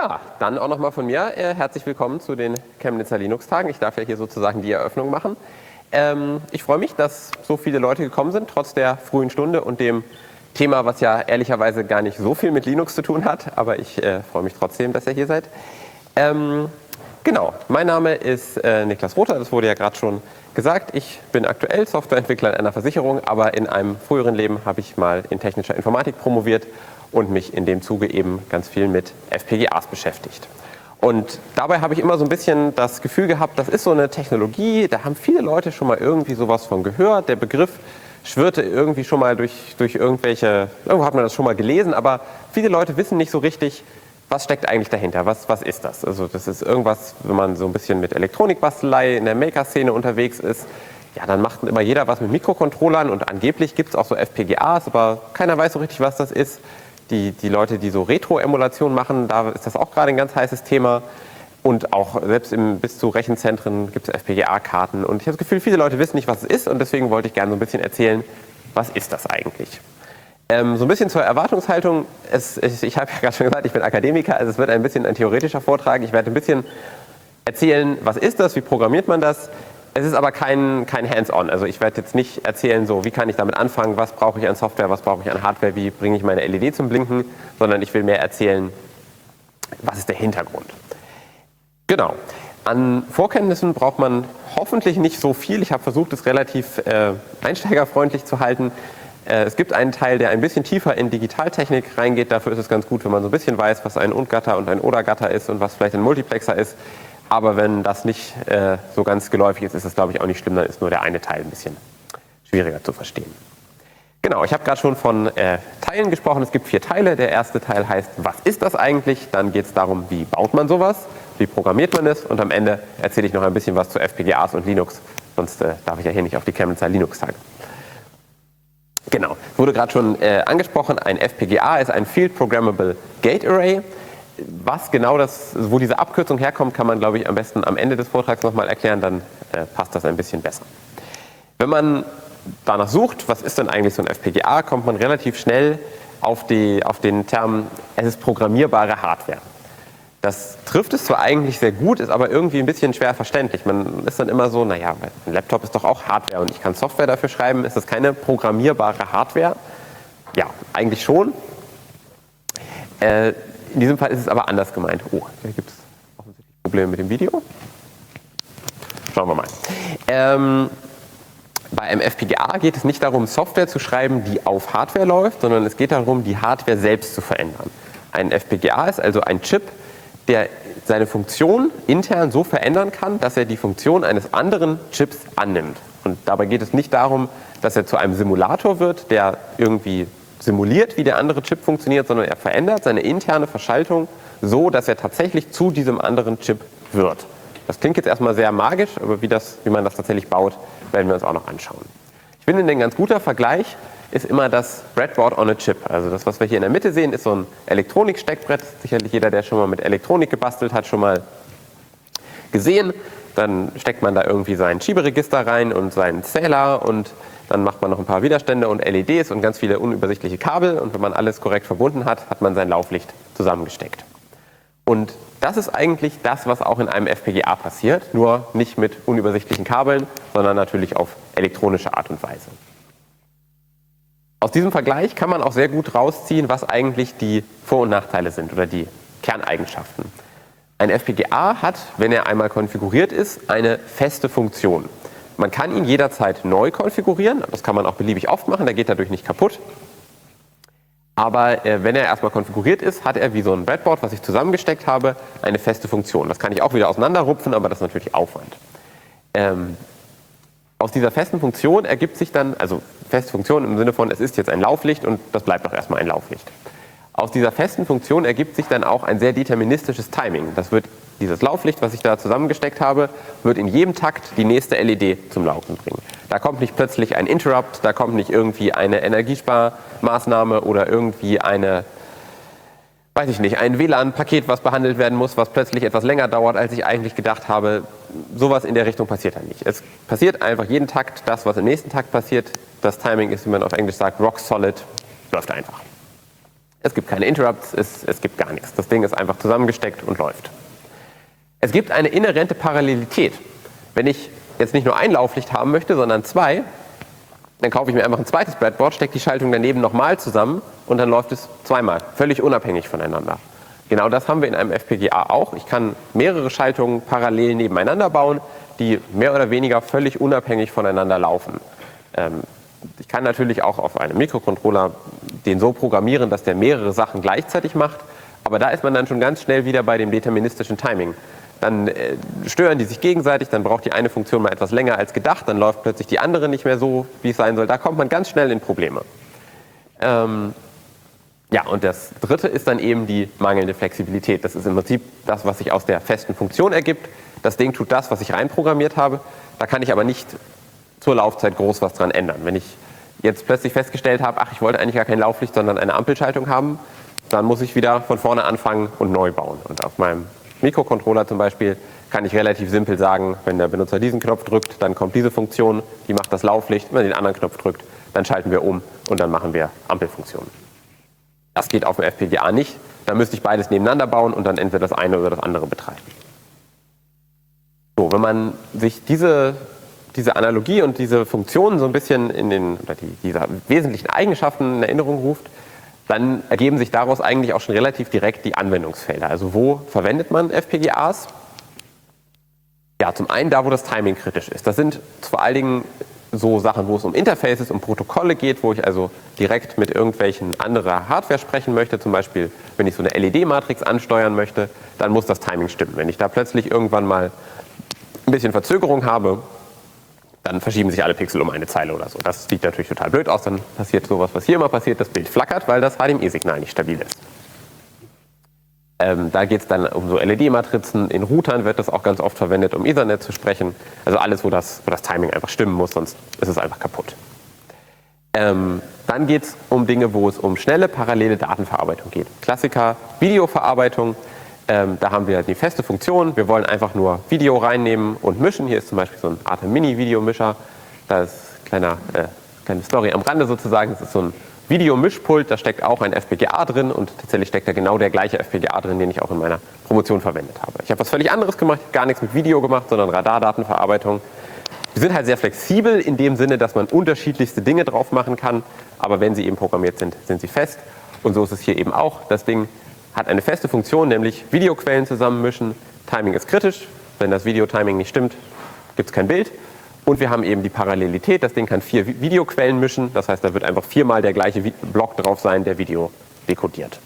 Ja, dann auch nochmal von mir herzlich willkommen zu den Chemnitzer Linux-Tagen. Ich darf ja hier sozusagen die Eröffnung machen. Ich freue mich, dass so viele Leute gekommen sind, trotz der frühen Stunde und dem Thema, was ja ehrlicherweise gar nicht so viel mit Linux zu tun hat. Aber ich freue mich trotzdem, dass ihr hier seid. Genau, mein Name ist Niklas Rother, das wurde ja gerade schon gesagt. Ich bin aktuell Softwareentwickler in einer Versicherung, aber in einem früheren Leben habe ich mal in technischer Informatik promoviert und mich in dem Zuge eben ganz viel mit FPGAs beschäftigt. Und dabei habe ich immer so ein bisschen das Gefühl gehabt, das ist so eine Technologie, da haben viele Leute schon mal irgendwie sowas von gehört. Der Begriff schwirrte irgendwie schon mal durch irgendwelche, irgendwo hat man das schon mal gelesen, aber viele Leute wissen nicht so richtig, was steckt eigentlich dahinter, was ist das? Also das ist irgendwas, wenn man so ein bisschen mit Elektronikbastelei in der Maker-Szene unterwegs ist, ja, dann macht immer jeder was mit Mikrocontrollern und angeblich gibt es auch so FPGAs, aber keiner weiß so richtig, was das ist. Die Leute, die so Retro-Emulation machen, da ist das auch gerade ein ganz heißes Thema. Und auch selbst bis zu Rechenzentren gibt es FPGA-Karten. Und ich habe das Gefühl, viele Leute wissen nicht, was es ist. Und deswegen wollte ich gerne so ein bisschen erzählen, was ist das eigentlich? So ein bisschen zur Erwartungshaltung. Ich habe ja gerade schon gesagt, ich bin Akademiker, also es wird ein bisschen ein theoretischer Vortrag. Ich werde ein bisschen erzählen, was ist das, wie programmiert man das. Es ist aber kein Hands-on. Also ich werde jetzt nicht erzählen, so wie kann ich damit anfangen, was brauche ich an Software, was brauche ich an Hardware, wie bringe ich meine LED zum Blinken, sondern ich will mehr erzählen, was ist der Hintergrund. Genau. An Vorkenntnissen braucht man hoffentlich nicht so viel. Ich habe versucht, es relativ einsteigerfreundlich zu halten. Es gibt einen Teil, der ein bisschen tiefer in Digitaltechnik reingeht. Dafür ist es ganz gut, wenn man so ein bisschen weiß, was ein Und-Gatter und ein Oder-Gatter ist und was vielleicht ein Multiplexer ist. Aber wenn das nicht so ganz geläufig ist, ist es, glaube ich, auch nicht schlimm. Dann ist nur der eine Teil ein bisschen schwieriger zu verstehen. Genau, ich habe gerade schon von Teilen gesprochen. Es gibt 4 Teile. Der erste Teil heißt, was ist das eigentlich? Dann geht es darum, wie baut man sowas? Wie programmiert man es? Und am Ende erzähle ich noch ein bisschen was zu FPGAs und Linux. Sonst darf ich ja hier nicht auf die Chemnitzer Linux-Tage. Genau, wurde gerade schon angesprochen. Ein FPGA ist ein Field Programmable Gate Array. Was genau wo diese Abkürzung herkommt, kann man, glaube ich, am besten am Ende des Vortrags nochmal erklären, dann passt das ein bisschen besser. Wenn man danach sucht, was ist denn eigentlich so ein FPGA, kommt man relativ schnell auf den Term, es ist programmierbare Hardware. Das trifft es zwar eigentlich sehr gut, ist aber irgendwie ein bisschen schwer verständlich. Man ist dann immer so, naja, ein Laptop ist doch auch Hardware und ich kann Software dafür schreiben, ist das keine programmierbare Hardware? Ja, eigentlich schon. In diesem Fall ist es aber anders gemeint. Oh, da gibt es offensichtlich Probleme mit dem Video. Schauen wir mal. Bei einem FPGA geht es nicht darum, Software zu schreiben, die auf Hardware läuft, sondern es geht darum, die Hardware selbst zu verändern. Ein FPGA ist also ein Chip, der seine Funktion intern so verändern kann, dass er die Funktion eines anderen Chips annimmt. Und dabei geht es nicht darum, dass er zu einem Simulator wird, der irgendwie simuliert, wie der andere Chip funktioniert, sondern er verändert seine interne Verschaltung so, dass er tatsächlich zu diesem anderen Chip wird. Das klingt jetzt erstmal sehr magisch, aber wie man das tatsächlich baut, werden wir uns auch noch anschauen. Ich finde, ein ganz guter Vergleich ist immer das Breadboard on a Chip. Also das, was wir hier in der Mitte sehen, ist so ein Elektroniksteckbrett. Sicherlich jeder, der schon mal mit Elektronik gebastelt hat, schon mal gesehen. Dann steckt man da irgendwie sein Schieberegister rein und seinen Zähler und dann macht man noch ein paar Widerstände und LEDs und ganz viele unübersichtliche Kabel. Und wenn man alles korrekt verbunden hat, hat man sein Lauflicht zusammengesteckt. Und das ist eigentlich das, was auch in einem FPGA passiert, nur nicht mit unübersichtlichen Kabeln, sondern natürlich auf elektronische Art und Weise. Aus diesem Vergleich kann man auch sehr gut rausziehen, was eigentlich die Vor- und Nachteile sind oder die Kerneigenschaften. Ein FPGA hat, wenn er einmal konfiguriert ist, eine feste Funktion. Man kann ihn jederzeit neu konfigurieren, das kann man auch beliebig oft machen, der geht dadurch nicht kaputt. Aber wenn er erstmal konfiguriert ist, hat er wie so ein Breadboard, was ich zusammengesteckt habe, eine feste Funktion. Das kann ich auch wieder auseinanderrupfen, aber das ist natürlich Aufwand. Aus dieser festen Funktion ergibt sich dann, also feste Funktion im Sinne von, es ist jetzt ein Lauflicht und das bleibt auch erstmal ein Lauflicht. Aus dieser festen Funktion ergibt sich dann auch ein sehr deterministisches Timing. Dieses Lauflicht, was ich da zusammengesteckt habe, wird in jedem Takt die nächste LED zum Laufen bringen. Da kommt nicht plötzlich ein Interrupt, da kommt nicht irgendwie eine Energiesparmaßnahme oder irgendwie ein WLAN-Paket, was behandelt werden muss, was plötzlich etwas länger dauert, als ich eigentlich gedacht habe. Sowas in der Richtung passiert dann nicht. Es passiert einfach jeden Takt das, was im nächsten Takt passiert. Das Timing ist, wie man auf Englisch sagt, rock solid, läuft einfach. Es gibt keine Interrupts, es gibt gar nichts. Das Ding ist einfach zusammengesteckt und läuft. Es gibt eine inhärente Parallelität. Wenn ich jetzt nicht nur ein Lauflicht haben möchte, sondern zwei, dann kaufe ich mir einfach ein zweites Breadboard, stecke die Schaltung daneben nochmal zusammen und dann läuft es zweimal, völlig unabhängig voneinander. Genau das haben wir in einem FPGA auch. Ich kann mehrere Schaltungen parallel nebeneinander bauen, die mehr oder weniger völlig unabhängig voneinander laufen. Ich kann natürlich auch auf einem Mikrocontroller den so programmieren, dass der mehrere Sachen gleichzeitig macht, aber da ist man dann schon ganz schnell wieder bei dem deterministischen Timing. Dann stören die sich gegenseitig, dann braucht die eine Funktion mal etwas länger als gedacht, dann läuft plötzlich die andere nicht mehr so, wie es sein soll. Da kommt man ganz schnell in Probleme. Ja, und das dritte ist dann eben die mangelnde Flexibilität. Das ist im Prinzip das, was sich aus der festen Funktion ergibt. Das Ding tut das, was ich reinprogrammiert habe. Da kann ich aber nicht zur Laufzeit groß was dran ändern. Wenn ich jetzt plötzlich festgestellt habe, ach, ich wollte eigentlich gar kein Lauflicht, sondern eine Ampelschaltung haben, dann muss ich wieder von vorne anfangen und neu bauen. Und auf meinem Mikrocontroller zum Beispiel kann ich relativ simpel sagen, wenn der Benutzer diesen Knopf drückt, dann kommt diese Funktion, die macht das Lauflicht. Wenn er den anderen Knopf drückt, dann schalten wir um und dann machen wir Ampelfunktionen. Das geht auf dem FPGA nicht. Da müsste ich beides nebeneinander bauen und dann entweder das eine oder das andere betreiben. So, wenn man sich diese Analogie und diese Funktionen so ein bisschen diese wesentlichen Eigenschaften in Erinnerung ruft, dann ergeben sich daraus eigentlich auch schon relativ direkt die Anwendungsfelder. Also wo verwendet man FPGAs? Ja, zum einen da, wo das Timing kritisch ist. Das sind vor allen Dingen so Sachen, wo es um Interfaces, um Protokolle geht, wo ich also direkt mit irgendwelchen anderer Hardware sprechen möchte. Zum Beispiel, wenn ich so eine LED-Matrix ansteuern möchte, dann muss das Timing stimmen. Wenn ich da plötzlich irgendwann mal ein bisschen Verzögerung habe, dann verschieben sich alle Pixel um eine Zeile oder so. Das sieht natürlich total blöd aus. Dann passiert sowas, was hier immer passiert, das Bild flackert, weil das HDMI-Signal nicht stabil ist. Da geht es dann um so LED-Matrizen. In Routern wird das auch ganz oft verwendet, um Ethernet zu sprechen. Also alles, wo das Timing einfach stimmen muss, sonst ist es einfach kaputt. Dann geht es um Dinge, wo es um schnelle, parallele Datenverarbeitung geht. Klassiker, Videoverarbeitung. Da haben wir die feste Funktion. Wir wollen einfach nur Video reinnehmen und mischen. Hier ist zum Beispiel so ein Art Mini-Videomischer. Da ist kleine Story am Rande sozusagen. Das ist so ein Videomischpult, da steckt auch ein FPGA drin und tatsächlich steckt da genau der gleiche FPGA drin, den ich auch in meiner Promotion verwendet habe. Ich habe was völlig anderes gemacht, gar nichts mit Video gemacht, sondern Radardatenverarbeitung. Die sind halt sehr flexibel in dem Sinne, dass man unterschiedlichste Dinge drauf machen kann, aber wenn sie eben programmiert sind, sind sie fest. Und so ist es hier eben auch. Das Ding hat eine feste Funktion, nämlich Videoquellen zusammenmischen. Timing ist kritisch. Wenn das Videotiming nicht stimmt, gibt es kein Bild. Und wir haben eben die Parallelität. Das Ding kann 4 Videoquellen mischen. Das heißt, da wird einfach 4-mal der gleiche Block drauf sein, der Video dekodiert.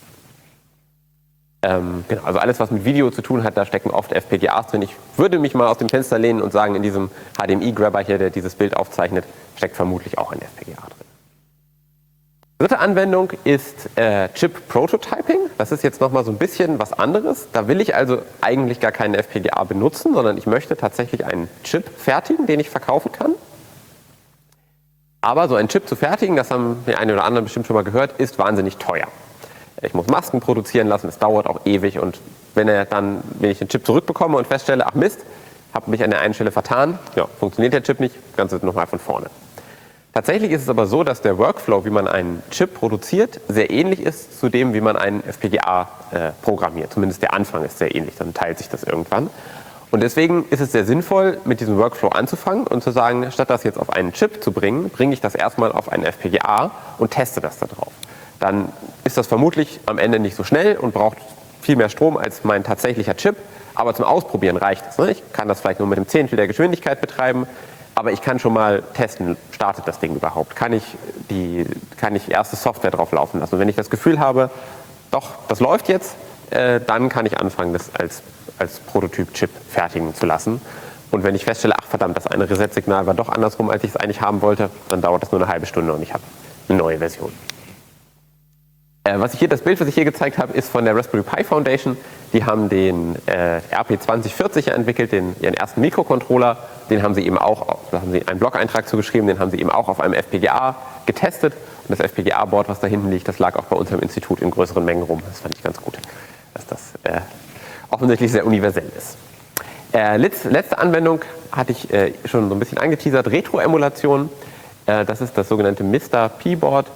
Genau, also alles, was mit Video zu tun hat, da stecken oft FPGAs drin. Ich würde mich mal aus dem Fenster lehnen und sagen, in diesem HDMI-Grabber hier, der dieses Bild aufzeichnet, steckt vermutlich auch ein FPGA drin. Dritte Anwendung ist Chip-Prototyping. Das ist jetzt nochmal so ein bisschen was anderes. Da will ich also eigentlich gar keinen FPGA benutzen, sondern ich möchte tatsächlich einen Chip fertigen, den ich verkaufen kann. Aber so einen Chip zu fertigen, das haben die einen oder anderen bestimmt schon mal gehört, ist wahnsinnig teuer. Ich muss Masken produzieren lassen, es dauert auch ewig und wenn ich den Chip zurückbekomme und feststelle, ach Mist, habe mich an der einen Stelle vertan, ja, funktioniert der Chip nicht, Ganze nochmal von vorne. Tatsächlich ist es aber so, dass der Workflow, wie man einen Chip produziert, sehr ähnlich ist zu dem, wie man einen FPGA programmiert. Zumindest der Anfang ist sehr ähnlich, dann teilt sich das irgendwann. Und deswegen ist es sehr sinnvoll, mit diesem Workflow anzufangen und zu sagen, statt das jetzt auf einen Chip zu bringen, bringe ich das erstmal auf einen FPGA und teste das da drauf. Dann ist das vermutlich am Ende nicht so schnell und braucht viel mehr Strom als mein tatsächlicher Chip. Aber zum Ausprobieren reicht es. Ich kann das vielleicht nur mit einem Zehntel der Geschwindigkeit betreiben. Aber ich kann schon mal testen, startet das Ding überhaupt? Kann ich erste Software drauf laufen lassen? Und wenn ich das Gefühl habe, doch, das läuft jetzt, dann kann ich anfangen, das als Prototyp-Chip fertigen zu lassen. Und wenn ich feststelle, ach verdammt, das eine Reset-Signal war doch andersrum, als ich es eigentlich haben wollte, dann dauert das nur eine halbe Stunde und ich habe eine neue Version. Das Bild, was ich hier gezeigt habe, ist von der Raspberry Pi Foundation. Die haben den RP2040 entwickelt, ihren ersten Mikrocontroller. Da haben sie einen Blog-Eintrag zugeschrieben, den haben sie eben auch auf einem FPGA getestet. Und das FPGA-Board, was da hinten liegt, das lag auch bei uns im Institut in größeren Mengen rum. Das fand ich ganz gut, dass das offensichtlich sehr universell ist. Letzte Anwendung hatte ich schon so ein bisschen angeteasert, Retro-Emulation. Das ist das sogenannte Mr. P-Board.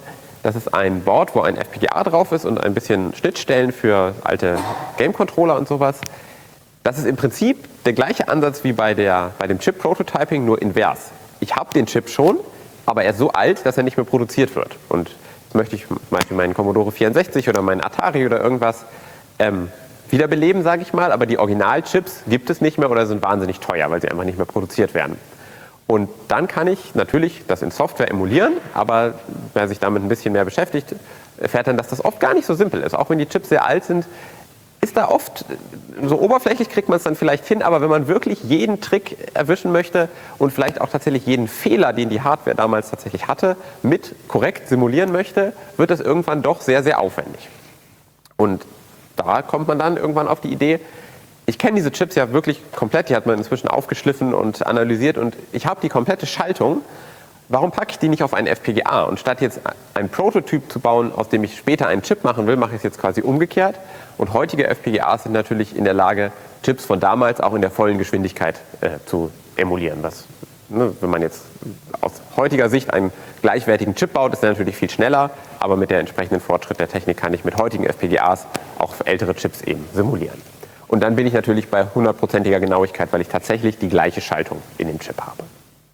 Das ist ein Board, wo ein FPGA drauf ist und ein bisschen Schnittstellen für alte Game-Controller und sowas. Das ist im Prinzip der gleiche Ansatz wie bei dem Chip-Prototyping, nur invers. Ich habe den Chip schon, aber er ist so alt, dass er nicht mehr produziert wird. Und jetzt möchte ich zum Beispiel meinen Commodore 64 oder meinen Atari oder irgendwas wiederbeleben, sage ich mal. Aber die Originalchips gibt es nicht mehr oder sind wahnsinnig teuer, weil sie einfach nicht mehr produziert werden. Und dann kann ich natürlich das in Software emulieren, aber wer sich damit ein bisschen mehr beschäftigt, erfährt dann, dass das oft gar nicht so simpel ist. Auch wenn die Chips sehr alt sind, ist da oft, so oberflächlich kriegt man es dann vielleicht hin, aber wenn man wirklich jeden Trick erwischen möchte und vielleicht auch tatsächlich jeden Fehler, den die Hardware damals tatsächlich hatte, mit korrekt simulieren möchte, wird das irgendwann doch sehr, sehr aufwendig. Und da kommt man dann irgendwann auf die Idee, ich kenne diese Chips ja wirklich komplett, die hat man inzwischen aufgeschliffen und analysiert und ich habe die komplette Schaltung. Warum packe ich die nicht auf einen FPGA? Und statt jetzt einen Prototyp zu bauen, aus dem ich später einen Chip machen will, mache ich es jetzt quasi umgekehrt. Und heutige FPGAs sind natürlich in der Lage, Chips von damals auch in der vollen Geschwindigkeit zu emulieren. Was, wenn man jetzt aus heutiger Sicht einen gleichwertigen Chip baut, ist der natürlich viel schneller. Aber mit der entsprechenden Fortschritt der Technik kann ich mit heutigen FPGAs auch ältere Chips eben simulieren. Und dann bin ich natürlich bei 100%iger Genauigkeit, weil ich tatsächlich die gleiche Schaltung in dem Chip habe.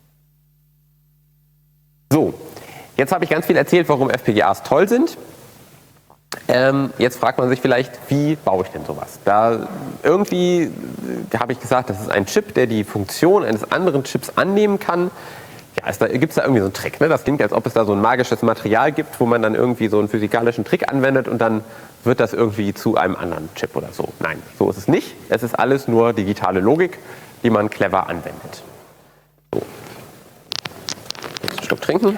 So, jetzt habe ich ganz viel erzählt, warum FPGAs toll sind. Jetzt fragt man sich vielleicht, wie baue ich denn sowas? Da irgendwie habe ich gesagt, das ist ein Chip, der die Funktion eines anderen Chips annehmen kann. Ja, gibt es da irgendwie so einen Trick, ne? Das klingt, als ob es da so ein magisches Material gibt, wo man dann irgendwie so einen physikalischen Trick anwendet und dann wird das irgendwie zu einem anderen Chip oder so. Nein, so ist es nicht. Es ist alles nur digitale Logik, die man clever anwendet. So. Jetzt einen Schluck trinken.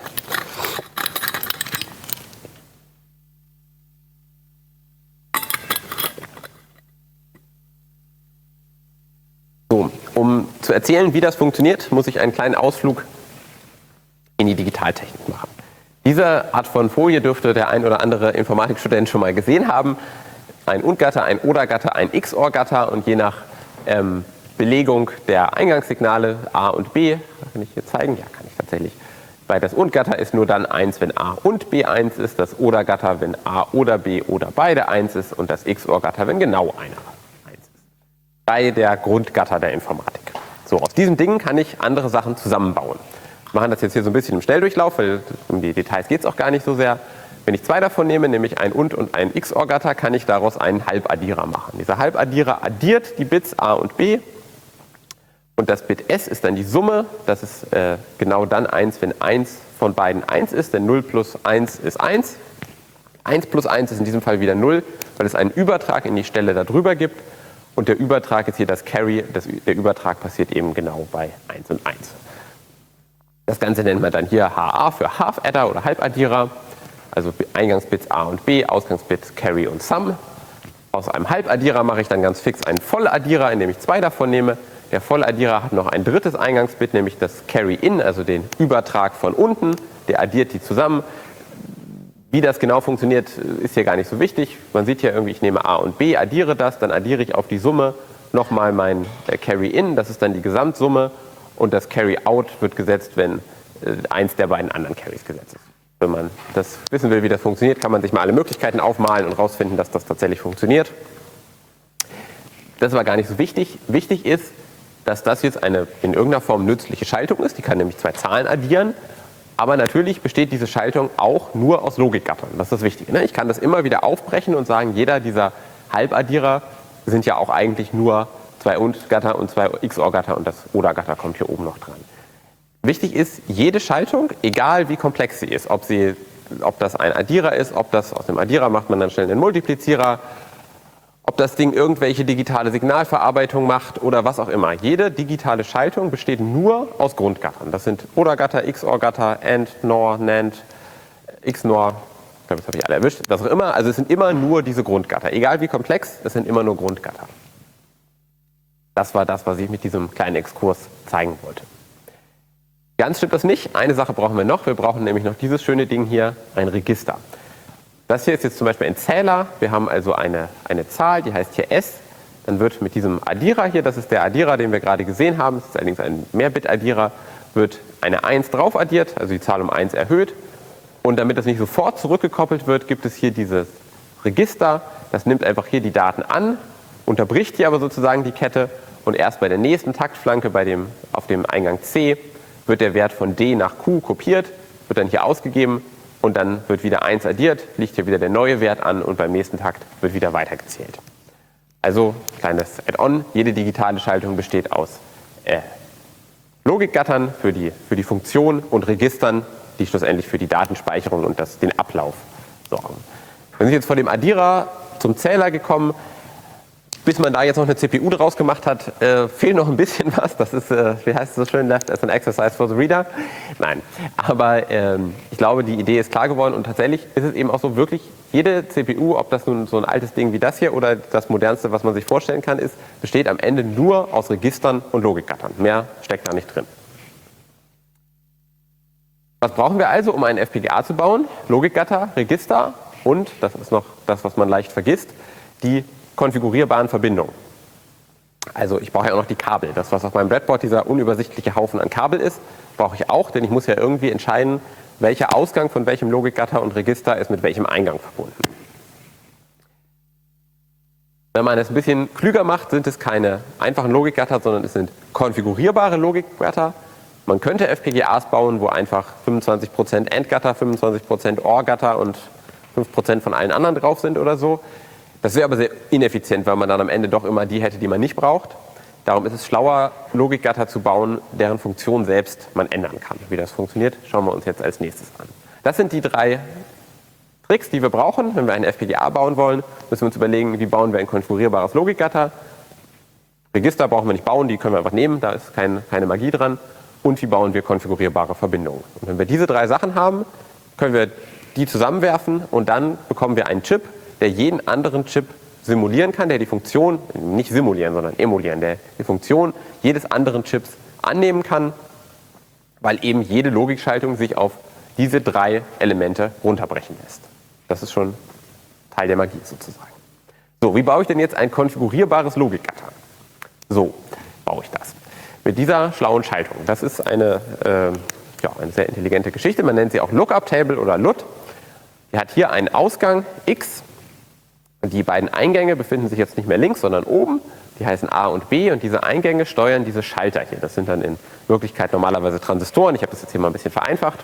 So, um zu erzählen, wie das funktioniert, muss ich einen kleinen Ausflug in die Digitaltechnik machen. Diese Art von Folie dürfte der ein oder andere Informatikstudent schon mal gesehen haben. Ein Und-Gatter, ein Oder-Gatter, ein XOR-Gatter und je nach Belegung der Eingangssignale A und B, kann ich hier zeigen? Ja, kann ich tatsächlich. Weil das Und-Gatter ist nur dann 1, wenn A und B 1 ist, das Oder-Gatter, wenn A oder B oder beide 1 ist und das XOR-Gatter, wenn genau einer 1 ist. Bei der Grundgatter der Informatik. So, aus diesen Dingen kann ich andere Sachen zusammenbauen. Wir machen das jetzt hier so ein bisschen im Schnelldurchlauf, weil um die Details geht es auch gar nicht so sehr. Wenn ich zwei davon nehme, nämlich ein Und ein XOR-Gatter, kann ich daraus einen Halbaddierer machen. Dieser Halbaddierer addiert die Bits A und B und das Bit S ist dann die Summe. Das ist genau dann 1, wenn 1 von beiden 1 ist, denn 0 plus 1 ist 1. 1 plus 1 ist in diesem Fall wieder 0, weil es einen Übertrag in die Stelle darüber gibt und der Übertrag ist hier das Carry, der Übertrag passiert eben genau bei 1 und 1. Das Ganze nennt man dann hier HA für Half-Adder oder Halbaddierer, also Eingangsbits A und B, Ausgangsbits Carry und Sum. Aus einem Halbaddierer mache ich dann ganz fix einen Volladdierer, indem ich zwei davon nehme. Der Volladdierer hat noch ein drittes Eingangsbit, nämlich das Carry-In, also den Übertrag von unten. Der addiert die zusammen. Wie das genau funktioniert, ist hier gar nicht so wichtig. Man sieht hier irgendwie, ich nehme A und B, addiere das, dann addiere ich auf die Summe nochmal mein Carry-In, das ist dann die Gesamtsumme. Und das Carry-Out wird gesetzt, wenn eins der beiden anderen Carries gesetzt ist. Wenn man das wissen will, wie das funktioniert, kann man sich mal alle Möglichkeiten aufmalen und rausfinden, dass das tatsächlich funktioniert. Das ist aber gar nicht so wichtig. Wichtig ist, dass das jetzt eine in irgendeiner Form nützliche Schaltung ist. Die kann nämlich zwei Zahlen addieren. Aber natürlich besteht diese Schaltung auch nur aus Logikgattern. Das ist das Wichtige, ne? Ich kann das immer wieder aufbrechen und sagen, jeder dieser Halbaddierer sind ja auch eigentlich nur zwei Und-Gatter und zwei XOR-Gatter und das Oder-Gatter kommt hier oben noch dran. Wichtig ist, jede Schaltung, egal wie komplex sie ist, ob das ein Addierer ist, ob das aus dem Addierer macht man dann schnell einen Multiplizierer, ob das Ding irgendwelche digitale Signalverarbeitung macht oder was auch immer. Jede digitale Schaltung besteht nur aus Grundgattern. Das sind Oder-Gatter, XOR-Gatter, AND, NOR, NAND, XNOR, ich glaube, das habe ich alle erwischt, was auch immer. Also es sind immer nur diese Grundgatter. Egal wie komplex, es sind immer nur Grundgatter. Das war das, was ich mit diesem kleinen Exkurs zeigen wollte. Ganz stimmt das nicht. Eine Sache brauchen wir noch. Wir brauchen nämlich noch dieses schöne Ding hier, ein Register. Das hier ist jetzt zum Beispiel ein Zähler. Wir haben also eine Zahl, die heißt hier S. Dann wird mit diesem Addierer hier, das ist der Addierer, den wir gerade gesehen haben, das ist allerdings ein Mehrbit-Addierer, wird eine 1 drauf addiert, also die Zahl um 1 erhöht. Und damit das nicht sofort zurückgekoppelt wird, gibt es hier dieses Register. Das nimmt einfach hier die Daten an, unterbricht hier aber sozusagen die Kette und erst bei der nächsten Taktflanke auf dem Eingang C wird der Wert von D nach Q kopiert, wird dann hier ausgegeben und dann wird wieder 1 addiert, liegt hier wieder der neue Wert an und beim nächsten Takt wird wieder weitergezählt. Also kleines Add-on, jede digitale Schaltung besteht aus Logikgattern für die Funktion und Registern, die schlussendlich für die Datenspeicherung und den Ablauf sorgen. Wir sind jetzt von dem Addierer zum Zähler gekommen. Bis man da jetzt noch eine CPU draus gemacht hat, fehlt noch ein bisschen was. Das ist, wie heißt es so schön, left as an exercise for the reader. Nein, aber ich glaube, die Idee ist klar geworden und tatsächlich ist es eben auch so, wirklich jede CPU, ob das nun so ein altes Ding wie das hier oder das modernste, was man sich vorstellen kann, ist, besteht am Ende nur aus Registern und Logikgattern. Mehr steckt da nicht drin. Was brauchen wir also, um einen FPGA zu bauen? Logikgatter, Register und, das ist noch das, was man leicht vergisst, die konfigurierbaren Verbindungen. Also ich brauche ja auch noch die Kabel. Das, was auf meinem Breadboard dieser unübersichtliche Haufen an Kabel ist, brauche ich auch, denn ich muss ja irgendwie entscheiden, welcher Ausgang von welchem Logikgatter und Register ist mit welchem Eingang verbunden. Wenn man es ein bisschen klüger macht, sind es keine einfachen Logikgatter, sondern es sind konfigurierbare Logikgatter. Man könnte FPGAs bauen, wo einfach 25% AND-Gatter, 25% OR-Gatter und 5% von allen anderen drauf sind oder so. Das wäre aber sehr ineffizient, weil man dann am Ende doch immer die hätte, die man nicht braucht. Darum ist es schlauer, Logikgatter zu bauen, deren Funktion selbst man ändern kann. Wie das funktioniert, schauen wir uns jetzt als nächstes an. Das sind die 3 Tricks, die wir brauchen. Wenn wir einen FPGA bauen wollen, müssen wir uns überlegen, wie bauen wir ein konfigurierbares Logikgatter. Register brauchen wir nicht bauen, die können wir einfach nehmen, da ist keine Magie dran. Und wie bauen wir konfigurierbare Verbindungen. Und wenn wir diese 3 Sachen haben, können wir die zusammenwerfen und dann bekommen wir einen Chip, der jeden anderen Chip simulieren kann, der die Funktion, nicht simulieren, sondern emulieren, der die Funktion jedes anderen Chips annehmen kann, weil eben jede Logikschaltung sich auf diese 3 Elemente runterbrechen lässt. Das ist schon Teil der Magie sozusagen. So, wie baue ich denn jetzt ein konfigurierbares Logikgatter? So baue ich das. Mit dieser schlauen Schaltung. Das ist eine sehr intelligente Geschichte. Man nennt sie auch Lookup Table oder LUT. Die hat hier einen Ausgang X. Die beiden Eingänge befinden sich jetzt nicht mehr links, sondern oben. Die heißen A und B und diese Eingänge steuern diese Schalter hier. Das sind dann in Wirklichkeit normalerweise Transistoren. Ich habe das jetzt hier mal ein bisschen vereinfacht.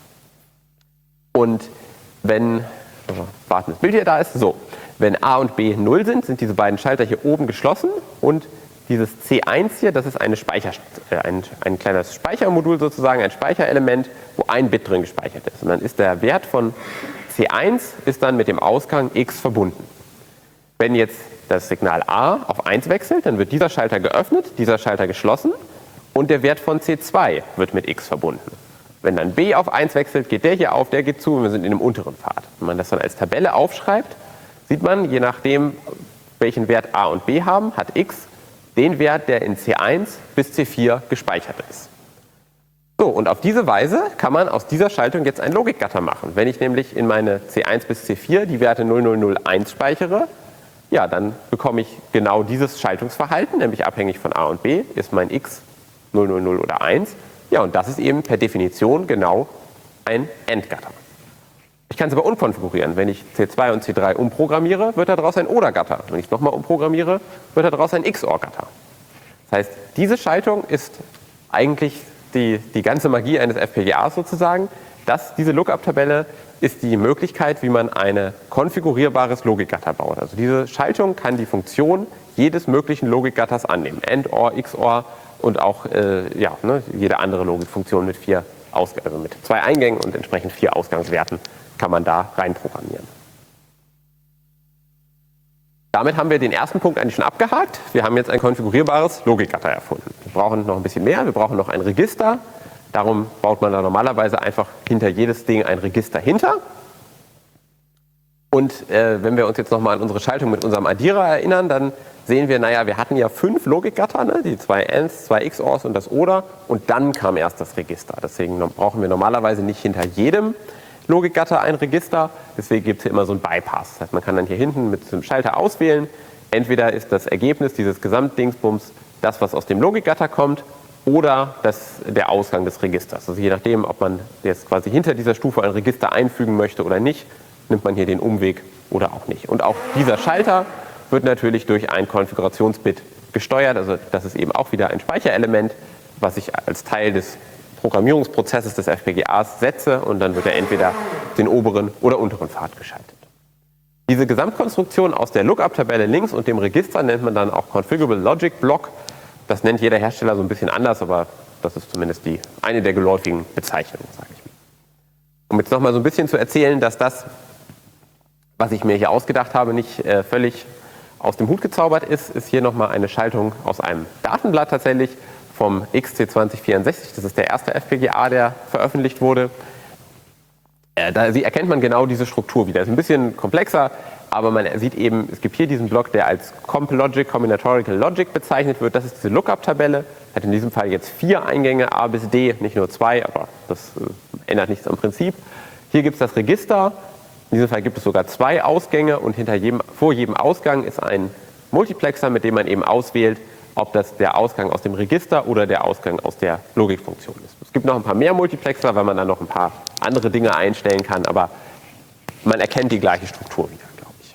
Und wenn, warten, das Bild hier da ist, so, wenn A und B 0 sind, sind diese beiden Schalter hier oben geschlossen und dieses C1 hier, das ist ein kleines Speichermodul sozusagen, ein Speicherelement, wo ein Bit drin gespeichert ist. Und dann ist der Wert von C1 ist dann mit dem Ausgang X verbunden. Wenn jetzt das Signal A auf 1 wechselt, dann wird dieser Schalter geöffnet, dieser Schalter geschlossen und der Wert von C2 wird mit X verbunden. Wenn dann B auf 1 wechselt, geht der hier auf, der geht zu und wir sind in dem unteren Pfad. Wenn man das dann als Tabelle aufschreibt, sieht man, je nachdem, welchen Wert A und B haben, hat X den Wert, der in C1 bis C4 gespeichert ist. So, und auf diese Weise kann man aus dieser Schaltung jetzt ein Logikgatter machen. Wenn ich nämlich in meine C1 bis C4 die Werte 0001 speichere, ja, dann bekomme ich genau dieses Schaltungsverhalten, nämlich abhängig von A und B, ist mein X 000 oder 1. Ja, und das ist eben per Definition genau ein AND-Gatter. Ich kann es aber umkonfigurieren. Wenn ich C2 und C3 umprogrammiere, wird daraus ein OR-Gatter. Wenn ich es nochmal umprogrammiere, wird daraus ein XOR-Gatter. Das heißt, diese Schaltung ist eigentlich die ganze Magie eines FPGAs sozusagen. Diese Lookup-Tabelle ist die Möglichkeit, wie man ein konfigurierbares Logikgatter baut. Also diese Schaltung kann die Funktion jedes möglichen Logikgatters annehmen. AND, OR, XOR und auch jede andere Logikfunktion mit 2 Eingängen und entsprechend 4 Ausgangswerten kann man da reinprogrammieren. Damit haben wir den ersten Punkt eigentlich schon abgehakt. Wir haben jetzt ein konfigurierbares Logikgatter erfunden. Wir brauchen noch ein bisschen mehr. Wir brauchen noch ein Register. Darum baut man da normalerweise einfach hinter jedes Ding ein Register hinter. Und wenn wir uns jetzt nochmal an unsere Schaltung mit unserem Addierer erinnern, dann sehen wir, naja, wir hatten ja 5 Logikgatter, ne? Die 2 ANDs, 2 XORs und das OR. Und dann kam erst das Register. Deswegen brauchen wir normalerweise nicht hinter jedem Logikgatter ein Register. Deswegen gibt es hier immer so einen Bypass. Das heißt, man kann dann hier hinten mit dem Schalter auswählen. Entweder ist das Ergebnis dieses Gesamtdingsbums das, was aus dem Logikgatter kommt, oder der Ausgang des Registers. Also je nachdem, ob man jetzt quasi hinter dieser Stufe ein Register einfügen möchte oder nicht, nimmt man hier den Umweg oder auch nicht. Und auch dieser Schalter wird natürlich durch ein Konfigurationsbit gesteuert. Also das ist eben auch wieder ein Speicherelement, was ich als Teil des Programmierungsprozesses des FPGAs setze und dann wird er entweder den oberen oder unteren Pfad geschaltet. Diese Gesamtkonstruktion aus der Lookup-Tabelle links und dem Register nennt man dann auch Configurable Logic Block. Das nennt jeder Hersteller so ein bisschen anders, aber das ist zumindest eine der geläufigen Bezeichnungen, sage ich mal. Um jetzt nochmal so ein bisschen zu erzählen, dass das, was ich mir hier ausgedacht habe, nicht völlig aus dem Hut gezaubert ist, ist hier nochmal eine Schaltung aus einem Datenblatt tatsächlich vom XC2064. Das ist der erste FPGA, der veröffentlicht wurde. Da erkennt man genau diese Struktur wieder. Das ist ein bisschen komplexer, aber man sieht eben, es gibt hier diesen Block, der als CompLogic, Combinatorial Logic bezeichnet wird. Das ist diese Lookup-Tabelle. Hat in diesem Fall jetzt 4 Eingänge, A bis D, nicht nur 2, aber das ändert nichts am Prinzip. Hier gibt es das Register. In diesem Fall gibt es sogar 2 Ausgänge und vor jedem Ausgang ist ein Multiplexer, mit dem man eben auswählt, ob das der Ausgang aus dem Register oder der Ausgang aus der Logikfunktion ist. Es gibt noch ein paar mehr Multiplexer, weil man dann noch ein paar andere Dinge einstellen kann, aber man erkennt die gleiche Struktur wieder, glaube ich.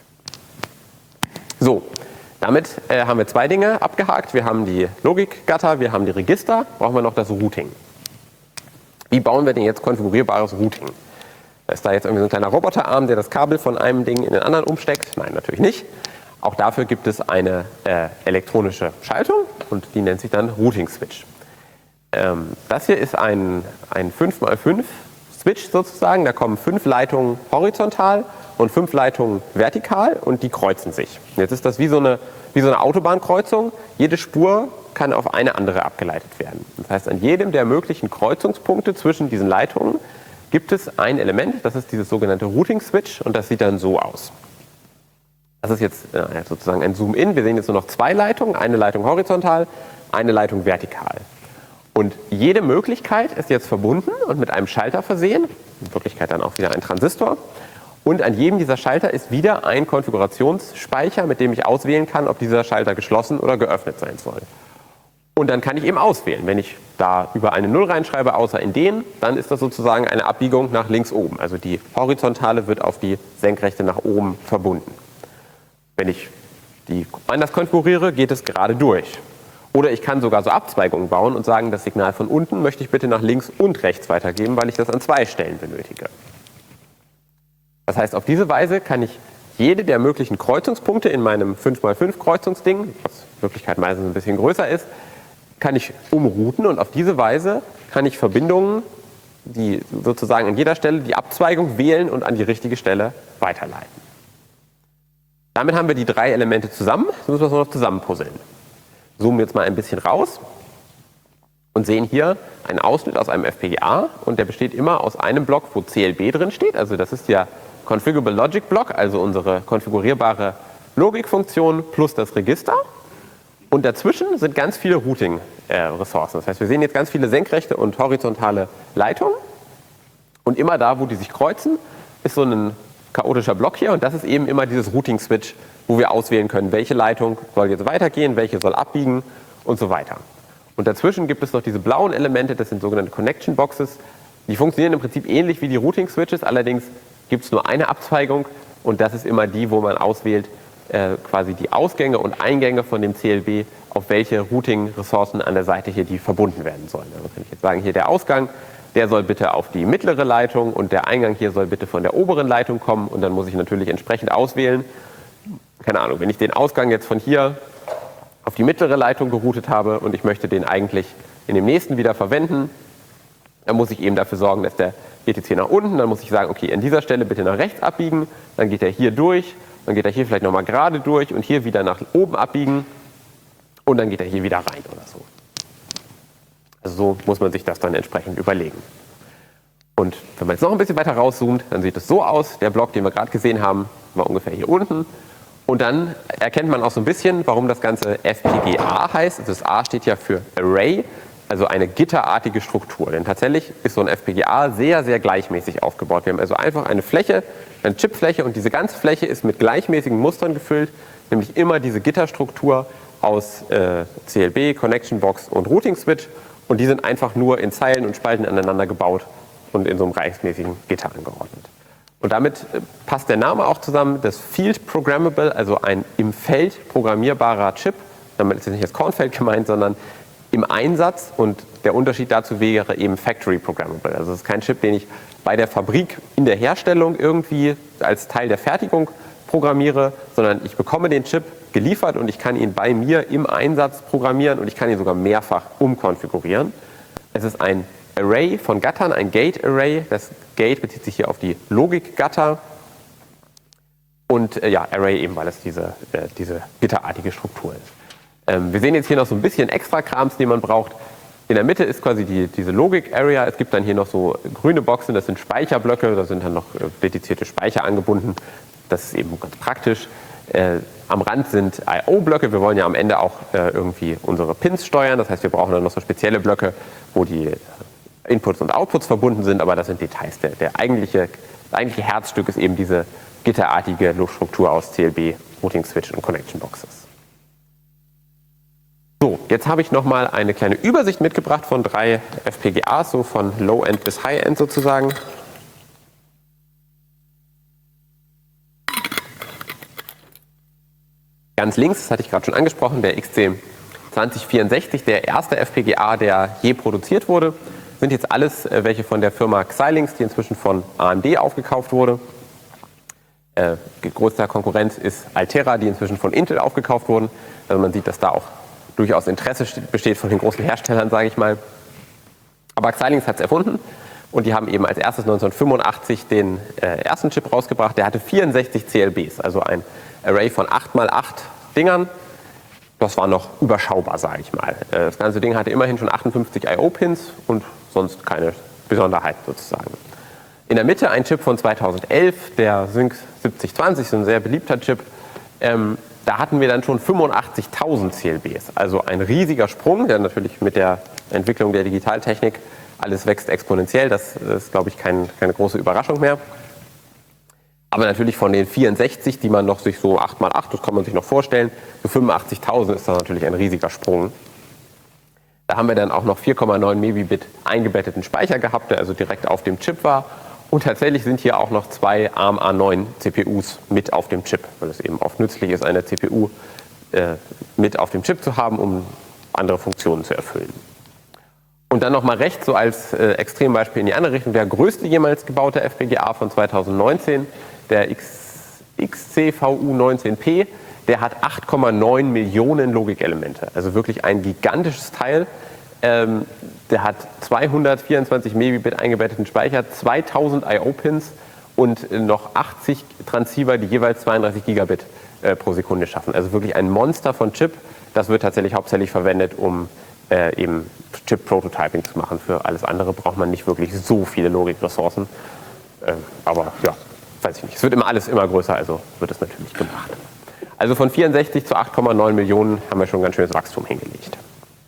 So, damit haben wir 2 Dinge abgehakt. Wir haben die Logikgatter, wir haben die Register, brauchen wir noch das Routing. Wie bauen wir denn jetzt konfigurierbares Routing? Ist da jetzt irgendwie so ein kleiner Roboterarm, der das Kabel von einem Ding in den anderen umsteckt? Nein, natürlich nicht. Auch dafür gibt es eine elektronische Schaltung und die nennt sich dann Routing Switch. Das hier ist ein 5x5 Switch sozusagen. Da kommen 5 Leitungen horizontal und 5 Leitungen vertikal und die kreuzen sich. Jetzt ist das wie so eine Autobahnkreuzung. Jede Spur kann auf eine andere abgeleitet werden. Das heißt, an jedem der möglichen Kreuzungspunkte zwischen diesen Leitungen gibt es ein Element, das ist dieses sogenannte Routing Switch und das sieht dann so aus. Das ist jetzt sozusagen ein Zoom-In. Wir sehen jetzt nur noch 2 Leitungen, eine Leitung horizontal, eine Leitung vertikal. Und jede Möglichkeit ist jetzt verbunden und mit einem Schalter versehen, in Wirklichkeit dann auch wieder ein Transistor. Und an jedem dieser Schalter ist wieder ein Konfigurationsspeicher, mit dem ich auswählen kann, ob dieser Schalter geschlossen oder geöffnet sein soll. Und dann kann ich eben auswählen. Wenn ich da über eine 0 reinschreibe, außer in den, dann ist das sozusagen eine Abbiegung nach links oben. Also die horizontale wird auf die senkrechte nach oben verbunden. Wenn ich die anders konfiguriere, geht es gerade durch. Oder ich kann sogar so Abzweigungen bauen und sagen, das Signal von unten möchte ich bitte nach links und rechts weitergeben, weil ich das an 2 Stellen benötige. Das heißt, auf diese Weise kann ich jede der möglichen Kreuzungspunkte in meinem 5x5 Kreuzungsding, was in Wirklichkeit meistens ein bisschen größer ist, kann ich umrouten und auf diese Weise kann ich Verbindungen, die sozusagen an jeder Stelle die Abzweigung wählen und an die richtige Stelle weiterleiten. Damit haben wir die 3 Elemente zusammen, jetzt müssen wir es nur noch zusammenpuzzeln. Zoomen jetzt mal ein bisschen raus und sehen hier einen Ausschnitt aus einem FPGA und der besteht immer aus einem Block, wo CLB drin steht, also das ist der Configurable Logic Block, also unsere konfigurierbare Logikfunktion plus das Register. Und dazwischen sind ganz viele Routing-Ressourcen. Das heißt, wir sehen jetzt ganz viele senkrechte und horizontale Leitungen und immer da, wo die sich kreuzen, ist so ein chaotischer Block hier und das ist eben immer dieses Routing-Switch, wo wir auswählen können, welche Leitung soll jetzt weitergehen, welche soll abbiegen und so weiter. Und dazwischen gibt es noch diese blauen Elemente, das sind sogenannte Connection Boxes. Die funktionieren im Prinzip ähnlich wie die Routing-Switches, allerdings gibt es nur eine Abzweigung und das ist immer die, wo man auswählt, quasi die Ausgänge und Eingänge von dem CLB, auf welche Routing-Ressourcen an der Seite hier die verbunden werden sollen. Also kann ich jetzt sagen, hier der Ausgang, der soll bitte auf die mittlere Leitung und der Eingang hier soll bitte von der oberen Leitung kommen und dann muss ich natürlich entsprechend auswählen. Keine Ahnung, wenn ich den Ausgang jetzt von hier auf die mittlere Leitung geroutet habe und ich möchte den eigentlich in dem nächsten wieder verwenden, dann muss ich eben dafür sorgen, dass der geht jetzt hier nach unten, dann muss ich sagen, okay, an dieser Stelle bitte nach rechts abbiegen, dann geht er hier durch, dann geht er hier vielleicht nochmal gerade durch und hier wieder nach oben abbiegen und dann geht er hier wieder rein oder so. Also so muss man sich das dann entsprechend überlegen. Und wenn man jetzt noch ein bisschen weiter rauszoomt, dann sieht es so aus, der Block, den wir gerade gesehen haben, war ungefähr hier unten. Und dann erkennt man auch so ein bisschen, warum das Ganze FPGA heißt. Also das A steht ja für Array, also eine gitterartige Struktur. Denn tatsächlich ist so ein FPGA sehr, sehr gleichmäßig aufgebaut. Wir haben also einfach eine Fläche, eine Chipfläche und diese ganze Fläche ist mit gleichmäßigen Mustern gefüllt, nämlich immer diese Gitterstruktur aus CLB, Connection Box und Routing Switch. und die sind einfach nur in Zeilen und Spalten aneinander gebaut und in so einem reichsmäßigen Gitter angeordnet. Und damit passt der Name auch zusammen, das Field Programmable, also ein im Feld programmierbarer Chip. Damit ist jetzt nicht das Kornfeld gemeint, sondern im Einsatz, und der Unterschied dazu wäre eben Factory Programmable. Also es ist kein Chip, den ich bei der Fabrik in der Herstellung irgendwie als Teil der Fertigung programmiere, sondern ich bekomme den Chip geliefert und ich kann ihn bei mir im Einsatz programmieren und ich kann ihn sogar mehrfach umkonfigurieren. Es ist ein Array von Gattern, ein Gate Array. Das Gate bezieht sich hier auf die Logikgatter und Array eben, weil es diese gitterartige Struktur ist. Wir sehen jetzt hier noch so ein bisschen extra Krams, den man braucht. In der Mitte ist quasi diese Logik-Area. Es gibt dann hier noch so grüne Boxen, das sind Speicherblöcke, da sind dann noch dedizierte Speicher angebunden. Das ist eben ganz praktisch. Am Rand sind I/O-Blöcke. Wir wollen ja am Ende auch irgendwie unsere Pins steuern. Das heißt, wir brauchen dann noch so spezielle Blöcke, wo die Inputs und Outputs verbunden sind, aber das sind Details. Das eigentliche Herzstück ist eben diese gitterartige Struktur aus CLB, Routing Switch und Connection Boxes. So, jetzt habe ich nochmal eine kleine Übersicht mitgebracht von 3 FPGAs, so von Low-End bis High-End sozusagen. Ganz links, das hatte ich gerade schon angesprochen, der XC2064, der erste FPGA, der je produziert wurde, sind jetzt alles welche von der Firma Xilinx, die inzwischen von AMD aufgekauft wurde. Größter Konkurrent ist Altera, die inzwischen von Intel aufgekauft wurden. Also man sieht, dass da auch durchaus Interesse besteht von den großen Herstellern, sage ich mal. Aber Xilinx hat es erfunden und die haben eben als erstes 1985 den ersten Chip rausgebracht. Der hatte 64 CLBs, also ein Array von 8x8 Dingern. Das war noch überschaubar, sage ich mal. Das ganze Ding hatte immerhin schon 58 I/O-Pins und sonst keine Besonderheit sozusagen. In der Mitte ein Chip von 2011, der Sync 7020, so ein sehr beliebter Chip. Da hatten wir dann schon 85.000 CLBs, also ein riesiger Sprung, der natürlich mit der Entwicklung der Digitaltechnik, alles wächst exponentiell, das ist, glaube ich, keine große Überraschung mehr. Aber natürlich von den 64, die man noch sich so 8x8, das kann man sich noch vorstellen, für 85.000 ist das natürlich ein riesiger Sprung. Da haben wir dann auch noch 4,9 Mbit eingebetteten Speicher gehabt, der also direkt auf dem Chip war. Und tatsächlich sind hier auch noch 2 ARM A9 CPUs mit auf dem Chip, weil es eben oft nützlich ist, eine CPU mit auf dem Chip zu haben, um andere Funktionen zu erfüllen. Und dann nochmal rechts, so als Extrembeispiel in die andere Richtung, der größte jemals gebaute FPGA von 2019, der XCVU19P, der hat 8,9 Millionen Logikelemente, also wirklich ein gigantisches Teil. Der hat 224 Mbit eingebetteten Speicher, 2000 I/O-Pins und noch 80 Transceiver, die jeweils 32 Gigabit pro Sekunde schaffen. Also wirklich ein Monster von Chip. Das wird tatsächlich hauptsächlich verwendet, um eben Chip-Prototyping zu machen. Für alles andere braucht man nicht wirklich so viele Logikressourcen. Aber ja, weiß ich nicht. Es wird alles immer größer, also wird es natürlich gemacht. Also von 64 zu 8,9 Millionen haben wir schon ein ganz schönes Wachstum hingelegt.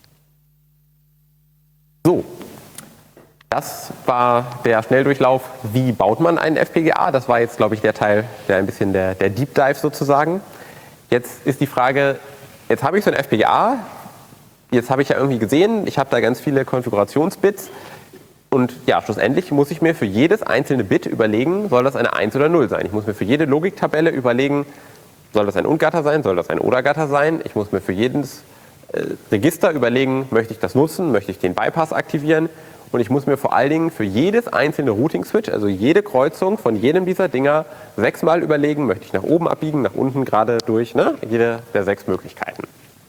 So, das war der Schnelldurchlauf. Wie baut man einen FPGA? Das war jetzt, glaube ich, der Teil, ein bisschen der Deep Dive sozusagen. Jetzt ist die Frage, jetzt habe ich so ein FPGA, jetzt habe ich ja irgendwie gesehen, ich habe da ganz viele Konfigurationsbits und ja, schlussendlich muss ich mir für jedes einzelne Bit überlegen, soll das eine 1 oder 0 sein. Ich muss mir für jede Logiktabelle überlegen, soll das ein Und-Gatter sein, soll das ein Oder-Gatter sein. Ich muss mir für jedes Register überlegen, möchte ich das nutzen, möchte ich den Bypass aktivieren und ich muss mir vor allen Dingen für jedes einzelne Routing-Switch, also jede Kreuzung von jedem dieser Dinger 6-mal überlegen, möchte ich nach oben abbiegen, nach unten gerade durch, ne? Jede der 6 Möglichkeiten.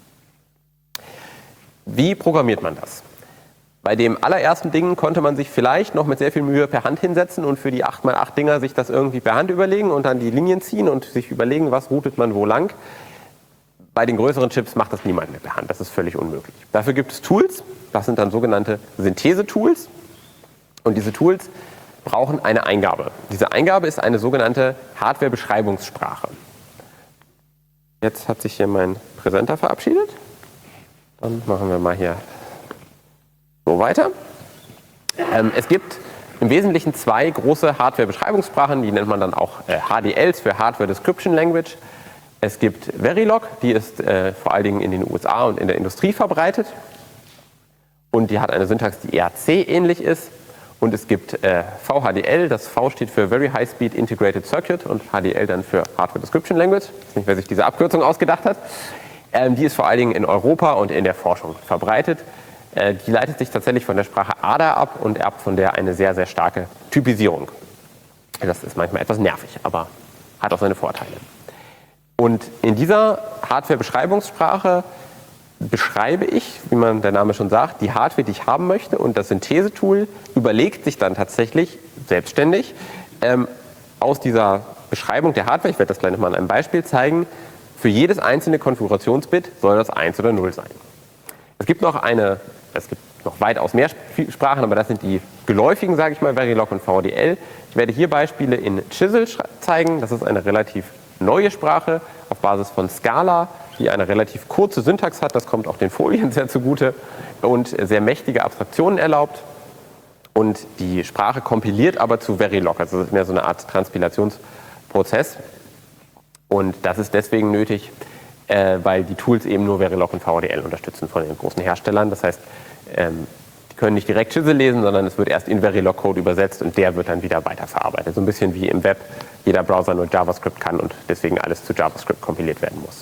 Wie programmiert man das? Bei dem allerersten Ding konnte man sich vielleicht noch mit sehr viel Mühe per Hand hinsetzen und für die 8x8 Dinger sich das irgendwie per Hand überlegen und dann die Linien ziehen und sich überlegen, was routet man wo lang. Bei den größeren Chips macht das niemand mehr per Hand, das ist völlig unmöglich. Dafür gibt es Tools, das sind dann sogenannte Synthese-Tools und diese Tools brauchen eine Eingabe. Diese Eingabe ist eine sogenannte Hardware-Beschreibungssprache. Jetzt hat sich hier mein Präsenter verabschiedet. Dann machen wir mal hier so weiter. Es gibt im Wesentlichen 2 große Hardware-Beschreibungssprachen, die nennt man dann auch HDLs für Hardware Description Language. Es gibt Verilog, die ist vor allen Dingen in den USA und in der Industrie verbreitet. und die hat eine Syntax, die eher C-ähnlich ist. Und es gibt VHDL, das V steht für Very High Speed Integrated Circuit und HDL dann für Hardware Description Language. Ich weiß nicht, wer sich diese Abkürzung ausgedacht hat. Die ist vor allen Dingen in Europa und in der Forschung verbreitet. Die leitet sich tatsächlich von der Sprache Ada ab und erbt von der eine sehr, sehr starke Typisierung. Das ist manchmal etwas nervig, aber hat auch seine Vorteile. Und in dieser Hardware-Beschreibungssprache beschreibe ich, wie man der Name schon sagt, die Hardware, die ich haben möchte, und das Synthese-Tool überlegt sich dann tatsächlich selbstständig aus dieser Beschreibung der Hardware, ich werde das gleich nochmal an einem Beispiel zeigen, für jedes einzelne Konfigurationsbit soll das 1 oder 0 sein. Es gibt noch weitaus mehr Sprachen, aber das sind die geläufigen, sage ich mal, Verilog und VDL. Ich werde hier Beispiele in Chisel zeigen, das ist eine relativ neue Sprache auf Basis von Scala, die eine relativ kurze Syntax hat, das kommt auch den Folien sehr zugute und sehr mächtige Abstraktionen erlaubt. Und die Sprache kompiliert aber zu Verilog, also das ist mehr so eine Art Transpilationsprozess. Und das ist deswegen nötig, weil die Tools eben nur Verilog und VDL unterstützen von den großen Herstellern. Das heißt, die können nicht direkt Chisel lesen, sondern es wird erst in Verilog-Code übersetzt und der wird dann wieder weiterverarbeitet. So ein bisschen wie im Web jeder Browser nur JavaScript kann und deswegen alles zu JavaScript kompiliert werden muss.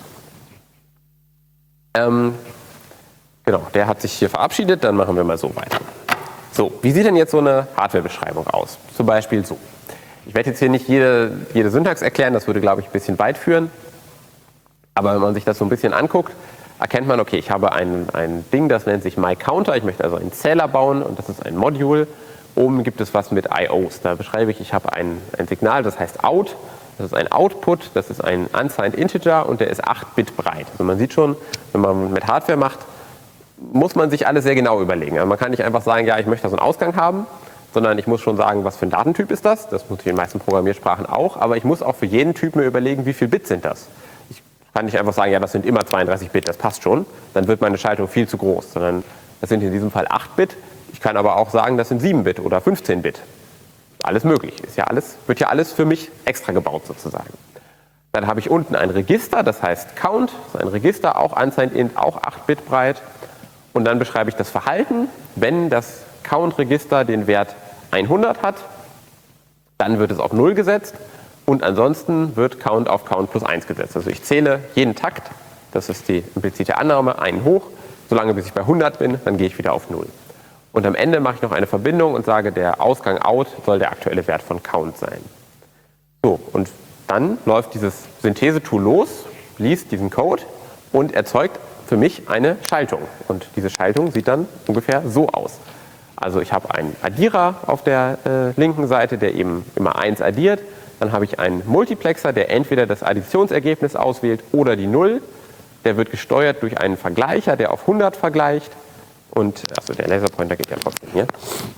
Genau, der hat sich hier verabschiedet, dann machen wir mal so weiter. So, wie sieht denn jetzt so eine Hardware-Beschreibung aus? Zum Beispiel so. Ich werde jetzt hier nicht jede Syntax erklären, das würde, glaube ich, ein bisschen weit führen. Aber wenn man sich das so ein bisschen anguckt, erkennt man, okay, ich habe ein Ding, das nennt sich myCounter. Ich möchte also einen Zähler bauen und das ist ein Module. Oben gibt es was mit IOs. Da beschreibe ich habe ein Signal, das heißt Out. Das ist ein Output, das ist ein unsigned Integer und der ist 8 Bit breit. Also man sieht schon, wenn man mit Hardware macht, muss man sich alles sehr genau überlegen. Also man kann nicht einfach sagen, ja, ich möchte da so einen Ausgang haben, sondern ich muss schon sagen, was für ein Datentyp ist das. Das muss ich in den meisten Programmiersprachen auch. Aber ich muss auch für jeden Typ mir überlegen, wie viel Bit sind das. Ich kann nicht einfach sagen, ja, das sind immer 32 Bit, das passt schon. Dann wird meine Schaltung viel zu groß. Sondern das sind in diesem Fall 8 Bit. Ich kann aber auch sagen, das sind 7 Bit oder 15 Bit. Alles möglich. Wird ja alles für mich extra gebaut sozusagen. Dann habe ich unten ein Register, das heißt Count. Das ist ein Register, auch unsigned int, auch 8 Bit breit. Und dann beschreibe ich das Verhalten. Wenn das Count-Register den Wert 100 hat, dann wird es auf 0 gesetzt. Und ansonsten wird Count auf Count plus 1 gesetzt. Also ich zähle jeden Takt, das ist die implizite Annahme, einen hoch. Solange bis ich bei 100 bin, dann gehe ich wieder auf 0. Und am Ende mache ich noch eine Verbindung und sage, der Ausgang out soll der aktuelle Wert von Count sein. So, und dann läuft dieses Synthese-Tool los, liest diesen Code und erzeugt für mich eine Schaltung. Und diese Schaltung sieht dann ungefähr so aus. Also ich habe einen Addierer auf der linken Seite, der eben immer 1 addiert. Dann habe ich einen Multiplexer, der entweder das Additionsergebnis auswählt oder die 0. Der wird gesteuert durch einen Vergleicher, der auf 100 vergleicht. Und, also der Laserpointer geht ja trotzdem hier.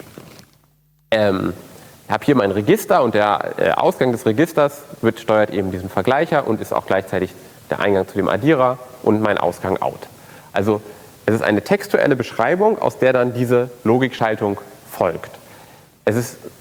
Ich habe hier mein Register und der Ausgang des Registers steuert eben diesen Vergleicher und ist auch gleichzeitig der Eingang zu dem Addierer und mein Ausgang out. Also es ist eine textuelle Beschreibung, aus der dann diese Logikschaltung folgt. Das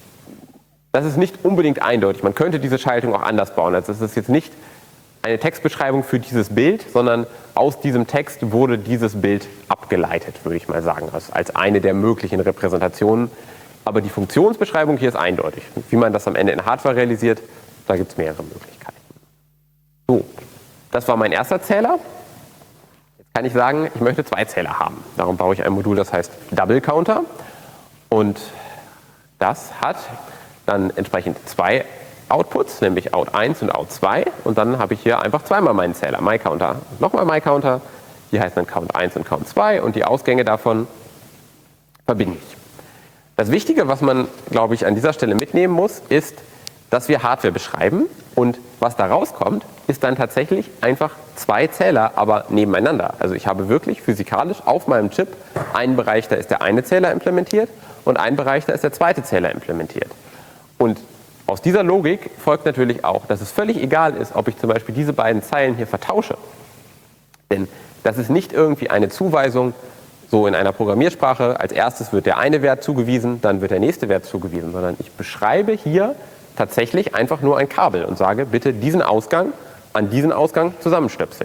ist nicht unbedingt eindeutig. Man könnte diese Schaltung auch anders bauen. Also es ist jetzt nicht eine Textbeschreibung für dieses Bild, sondern aus diesem Text wurde dieses Bild abgeleitet, würde ich mal sagen, als eine der möglichen Repräsentationen. Aber die Funktionsbeschreibung hier ist eindeutig. Wie man das am Ende in Hardware realisiert, da gibt es mehrere Möglichkeiten. So, das war mein erster Zähler. Jetzt kann ich sagen, ich möchte 2 Zähler haben. Darum baue ich ein Modul, das heißt Double Counter. Und das hat dann entsprechend 2 Outputs, nämlich Out 1 und Out 2. Und dann habe ich hier einfach zweimal meinen Zähler, myCounter. Nochmal myCounter, die heißt dann Count 1 und Count 2 und die Ausgänge davon verbinde ich. Das Wichtige, was man, glaube ich, an dieser Stelle mitnehmen muss, ist, dass wir Hardware beschreiben und was da rauskommt, ist dann tatsächlich einfach 2 Zähler, aber nebeneinander. Also ich habe wirklich physikalisch auf meinem Chip einen Bereich, da ist der eine Zähler implementiert und einen Bereich, da ist der zweite Zähler implementiert. Und aus dieser Logik folgt natürlich auch, dass es völlig egal ist, ob ich zum Beispiel diese beiden Zeilen hier vertausche. Denn das ist nicht irgendwie eine Zuweisung, so in einer Programmiersprache, als erstes wird der eine Wert zugewiesen, dann wird der nächste Wert zugewiesen, sondern ich beschreibe hier tatsächlich einfach nur ein Kabel und sage, bitte diesen Ausgang an diesen Ausgang zusammenstöpseln.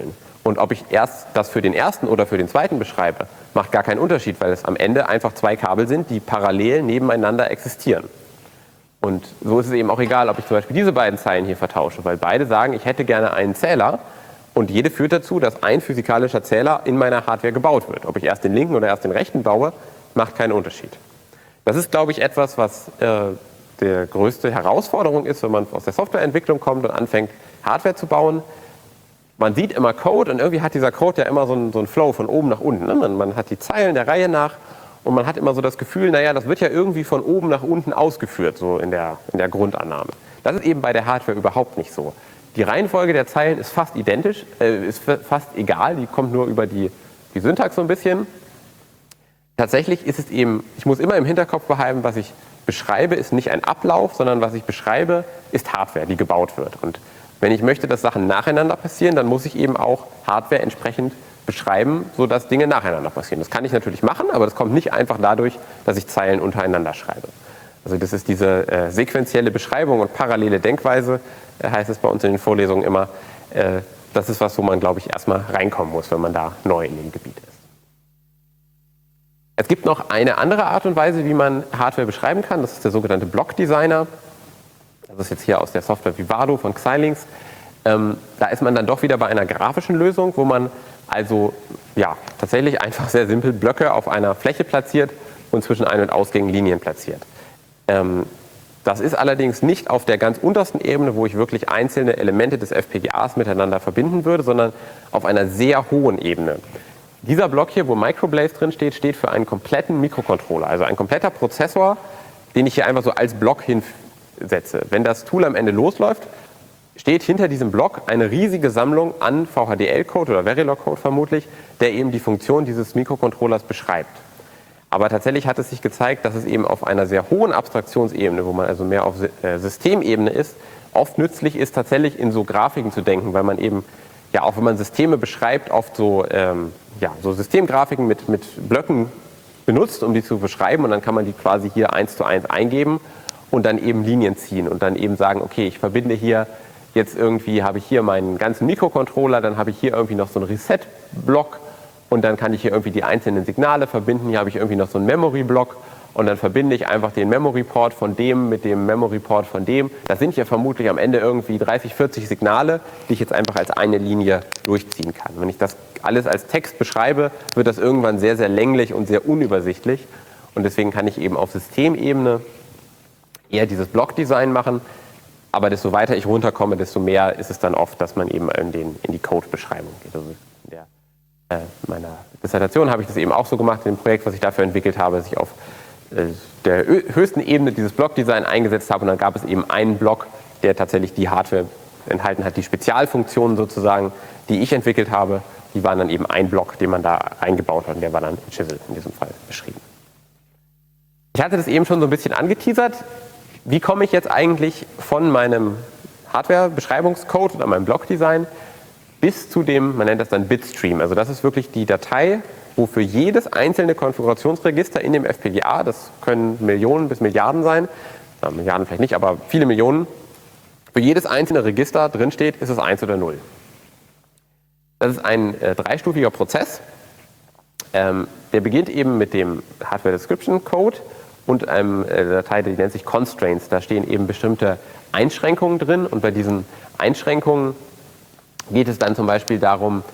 Und ob ich erst das für den ersten oder für den zweiten beschreibe, macht gar keinen Unterschied, weil es am Ende einfach zwei Kabel sind, die parallel nebeneinander existieren. Und so ist es eben auch egal, ob ich zum Beispiel diese beiden Zeilen hier vertausche, weil beide sagen, ich hätte gerne einen Zähler und jede führt dazu, dass ein physikalischer Zähler in meiner Hardware gebaut wird. Ob ich erst den linken oder erst den rechten baue, macht keinen Unterschied. Das ist, glaube ich, etwas, was die größte Herausforderung ist, wenn man aus der Softwareentwicklung kommt und anfängt, Hardware zu bauen. Man sieht immer Code und irgendwie hat dieser Code ja immer so einen Flow von oben nach unten. Ne? Man hat die Zeilen der Reihe nach und man hat immer so das Gefühl, naja, das wird ja irgendwie von oben nach unten ausgeführt, so in der Grundannahme. Das ist eben bei der Hardware überhaupt nicht so. Die Reihenfolge der Zeilen ist fast identisch, ist fast egal, die kommt nur über die Syntax so ein bisschen. Tatsächlich ist es eben, ich muss immer im Hinterkopf behalten, was ich beschreibe, ist nicht ein Ablauf, sondern was ich beschreibe, ist Hardware, die gebaut wird. Und wenn ich möchte, dass Sachen nacheinander passieren, dann muss ich eben auch Hardware entsprechend beschreiben, sodass Dinge nacheinander passieren. Das kann ich natürlich machen, aber das kommt nicht einfach dadurch, dass ich Zeilen untereinander schreibe. Also das ist diese sequenzielle Beschreibung und parallele Denkweise, heißt es bei uns in den Vorlesungen immer. Das ist was, wo man, glaube ich, erstmal reinkommen muss, wenn man da neu in dem Gebiet ist. Es gibt noch eine andere Art und Weise, wie man Hardware beschreiben kann. Das ist der sogenannte Blockdesigner. Das ist jetzt hier aus der Software Vivado von Xilinx. Da ist man dann doch wieder bei einer grafischen Lösung, wo man also ja, tatsächlich einfach sehr simpel Blöcke auf einer Fläche platziert und zwischen Ein- und Ausgängen Linien platziert. Das ist allerdings nicht auf der ganz untersten Ebene, wo ich wirklich einzelne Elemente des FPGAs miteinander verbinden würde, sondern auf einer sehr hohen Ebene. Dieser Block hier, wo Microblaze drin steht, steht für einen kompletten Mikrocontroller, also ein kompletter Prozessor, den ich hier einfach so als Block hinsetze. Wenn das Tool am Ende losläuft, steht hinter diesem Block eine riesige Sammlung an VHDL-Code oder Verilog-Code vermutlich, der eben die Funktion dieses Mikrocontrollers beschreibt. Aber tatsächlich hat es sich gezeigt, dass es eben auf einer sehr hohen Abstraktionsebene, wo man also mehr auf Systemebene ist, oft nützlich ist, tatsächlich in so Grafiken zu denken, weil man eben, ja, auch wenn man Systeme beschreibt, oft so, so Systemgrafiken mit Blöcken benutzt, um die zu beschreiben, und dann kann man die quasi hier 1:1 eingeben und dann eben Linien ziehen und dann eben sagen, okay, ich verbinde hier jetzt irgendwie, habe ich hier meinen ganzen Mikrocontroller, dann habe ich hier irgendwie noch so einen Reset-Block und dann kann ich hier irgendwie die einzelnen Signale verbinden, hier habe ich irgendwie noch so einen Memory-Block und dann verbinde ich einfach den Memory-Port von dem mit dem Memory-Port von dem. Das sind ja vermutlich am Ende irgendwie 30, 40 Signale, die ich jetzt einfach als eine Linie durchziehen kann. Wenn ich das alles als Text beschreibe, wird das irgendwann sehr, sehr länglich und sehr unübersichtlich. Und deswegen kann ich eben auf Systemebene eher dieses Blockdesign machen. Aber desto weiter ich runterkomme, desto mehr ist es dann oft, dass man eben in die Code-Beschreibung geht. Also in meiner Dissertation habe ich das eben auch so gemacht, in dem Projekt, was ich dafür entwickelt habe, dass ich auf der höchsten Ebene dieses Blockdesign eingesetzt habe. Und dann gab es eben einen Block, der tatsächlich die Hardware enthalten hat, die Spezialfunktionen sozusagen, die ich entwickelt habe. Die waren dann eben ein Block, den man da eingebaut hat, und der war dann in Chisel in diesem Fall beschrieben. Ich hatte das eben schon so ein bisschen angeteasert. Wie komme ich jetzt eigentlich von meinem Hardware-Beschreibungscode oder meinem Blockdesign bis zu dem, man nennt das dann Bitstream. Also das ist wirklich die Datei, wo für jedes einzelne Konfigurationsregister in dem FPGA, das können Millionen bis Milliarden sein, Milliarden vielleicht nicht, aber viele Millionen, für jedes einzelne Register drinsteht, ist es 1 oder 0. Das ist ein dreistufiger Prozess. Der beginnt eben mit dem Hardware Description Code und einer Datei, die nennt sich Constraints. Da stehen eben bestimmte Einschränkungen drin, und bei diesen Einschränkungen geht es dann zum Beispiel darum,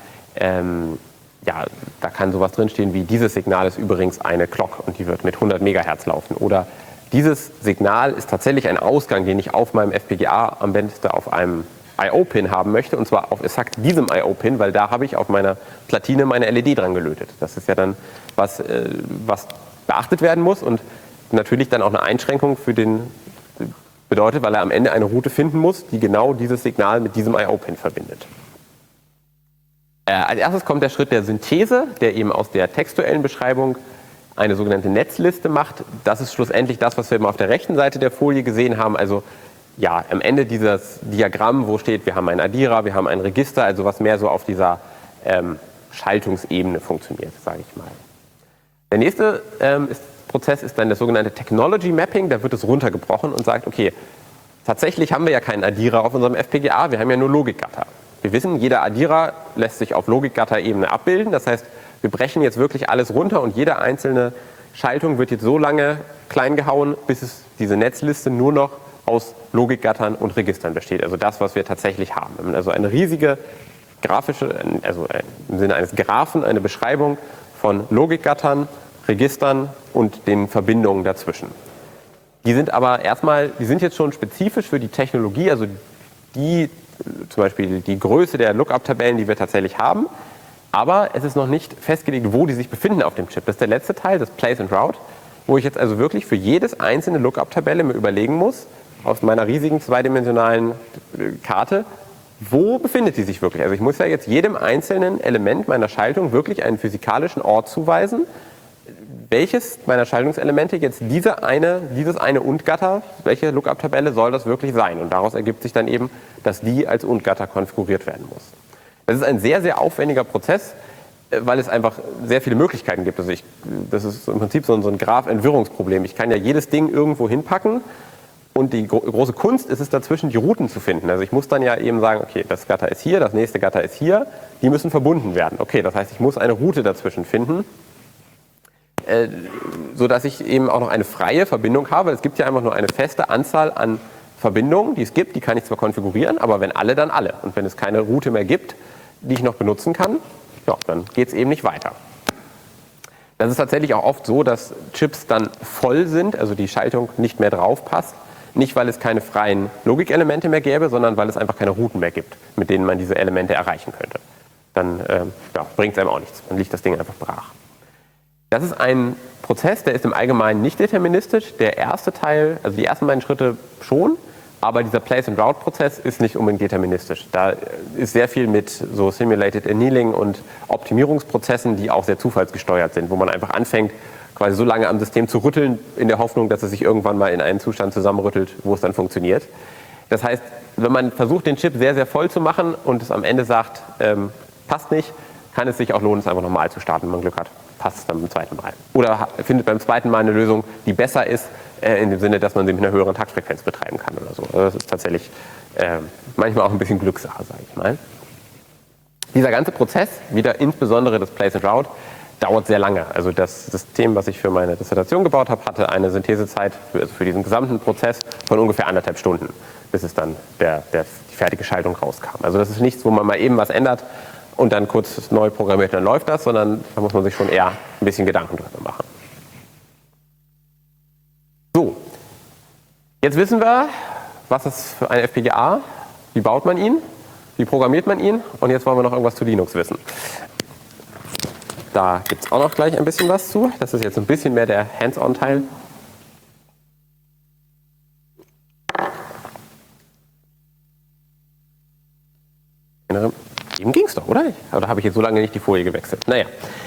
da kann sowas drinstehen wie: dieses Signal ist übrigens eine Clock und die wird mit 100 Megahertz laufen. Oder dieses Signal ist tatsächlich ein Ausgang, den ich auf meinem FPGA am besten auf einem I/O-Pin haben möchte, und zwar auf exakt diesem I/O-Pin, weil da habe ich auf meiner Platine meine LED dran gelötet. Das ist ja dann was beachtet werden muss und natürlich dann auch eine Einschränkung für den bedeutet, weil er am Ende eine Route finden muss, die genau dieses Signal mit diesem I/O-Pin verbindet. Als erstes kommt der Schritt der Synthese, der eben aus der textuellen Beschreibung eine sogenannte Netzliste macht. Das ist schlussendlich das, was wir eben auf der rechten Seite der Folie gesehen haben. Also ja, am Ende dieses Diagramm, wo steht, wir haben ein Addierer, wir haben ein Register, also was mehr so auf dieser Schaltungsebene funktioniert, sage ich mal. Der nächste Prozess ist dann das sogenannte Technology Mapping. Da wird es runtergebrochen und sagt, okay, tatsächlich haben wir ja keinen Addierer auf unserem FPGA, wir haben ja nur Logikgatter. wir wissen, jeder Addierer lässt sich auf Logikgatter-Ebene abbilden. Das heißt, wir brechen jetzt wirklich alles runter und jede einzelne Schaltung wird jetzt so lange klein gehauen, bis es diese Netzliste nur noch aus Logikgattern und Registern besteht. Also das, was wir tatsächlich haben. Also eine riesige grafische, also im Sinne eines Graphen, eine Beschreibung von Logikgattern, Registern und den Verbindungen dazwischen. Die sind aber erstmal, die sind jetzt schon spezifisch für die Technologie, also die, zum Beispiel die Größe der Lookup-Tabellen, die wir tatsächlich haben. Aber es ist noch nicht festgelegt, wo die sich befinden auf dem Chip. Das ist der letzte Teil, das Place and Route, wo ich jetzt also wirklich für jedes einzelne Lookup-Tabelle mir überlegen muss, aus meiner riesigen zweidimensionalen Karte, wo befindet sie sich wirklich? Also ich muss ja jetzt jedem einzelnen Element meiner Schaltung wirklich einen physikalischen Ort zuweisen. Welches meiner Schaltungselemente jetzt dieses eine Und-Gatter, welche Lookup-Tabelle soll das wirklich sein? Und daraus ergibt sich dann eben, dass die als Und-Gatter konfiguriert werden muss. Das ist ein sehr, sehr aufwendiger Prozess, weil es einfach sehr viele Möglichkeiten gibt. Also das ist im Prinzip so ein Graph-Entwirrungsproblem. Ich kann ja jedes Ding irgendwo hinpacken und die große Kunst ist es dazwischen, die Routen zu finden. Also ich muss dann ja eben sagen, okay, das Gatter ist hier, das nächste Gatter ist hier, die müssen verbunden werden. Okay, das heißt, ich muss eine Route dazwischen finden, sodass ich eben auch noch eine freie Verbindung habe. Es gibt ja einfach nur eine feste Anzahl an Verbindungen, die es gibt, die kann ich zwar konfigurieren, aber wenn alle, dann alle. Und wenn es keine Route mehr gibt, die ich noch benutzen kann, ja, dann geht es eben nicht weiter. Das ist tatsächlich auch oft so, dass Chips dann voll sind, also die Schaltung nicht mehr drauf passt. Nicht, weil es keine freien Logikelemente mehr gäbe, sondern weil es einfach keine Routen mehr gibt, mit denen man diese Elemente erreichen könnte. Dann bringt es einem auch nichts. Dann liegt das Ding einfach brach. Das ist ein Prozess, der ist im Allgemeinen nicht deterministisch. Der erste Teil, also die ersten beiden Schritte schon, aber dieser Place-and-Route-Prozess ist nicht unbedingt deterministisch. Da ist sehr viel mit so Simulated Annealing und Optimierungsprozessen, die auch sehr zufallsgesteuert sind, wo man einfach anfängt, quasi so lange am System zu rütteln, in der Hoffnung, dass es sich irgendwann mal in einen Zustand zusammenrüttelt, wo es dann funktioniert. Das heißt, wenn man versucht, den Chip sehr, sehr voll zu machen und es am Ende sagt, passt nicht, kann es sich auch lohnen, es einfach nochmal zu starten, wenn man Glück hat. Passt es dann beim zweiten Mal. Oder findet beim zweiten Mal eine Lösung, die besser ist, in dem Sinne, dass man sie mit einer höheren Taktfrequenz betreiben kann oder so. Also das ist tatsächlich manchmal auch ein bisschen Glückssache, sage ich mal. Dieser ganze Prozess, wieder insbesondere das Place and Route, dauert sehr lange. Also das System, was ich für meine Dissertation gebaut habe, hatte eine Synthesezeit für diesen gesamten Prozess von ungefähr 1,5 Stunden, bis es dann die fertige Schaltung rauskam. Also das ist nichts, wo man mal eben was ändert und dann kurz neu programmiert, dann läuft das, sondern da muss man sich schon eher ein bisschen Gedanken drüber machen. So, jetzt wissen wir, was ist für ein FPGA, wie baut man ihn, wie programmiert man ihn und jetzt wollen wir noch irgendwas zu Linux wissen. Da gibt es auch noch gleich ein bisschen was zu. Das ist jetzt ein bisschen mehr der Hands-on-Teil. Eben ging es doch, oder? Oder habe ich jetzt so lange nicht die Folie gewechselt? Naja.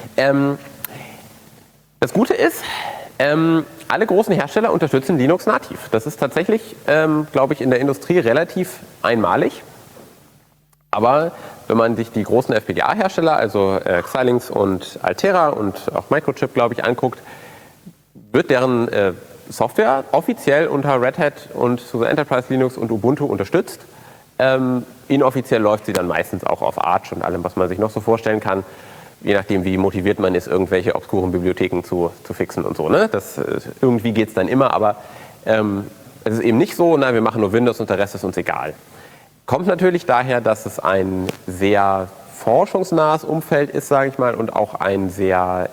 Das Gute ist, alle großen Hersteller unterstützen Linux nativ. Das ist tatsächlich, glaube ich, in der Industrie relativ einmalig. Aber wenn man sich die großen FPGA-Hersteller, also Xilinx und Altera und auch Microchip, glaube ich, anguckt, wird deren Software offiziell unter Red Hat und SUSE Enterprise Linux und Ubuntu unterstützt. Inoffiziell läuft sie dann meistens auch auf Arch und allem, was man sich noch so vorstellen kann. Je nachdem, wie motiviert man ist, irgendwelche obskuren Bibliotheken zu fixen und so. Ne? Irgendwie geht es dann immer, aber es ist eben nicht so, wir machen nur Windows und der Rest ist uns egal. Kommt natürlich daher, dass es ein sehr forschungsnahes Umfeld ist, sage ich mal, und auch ein sehr,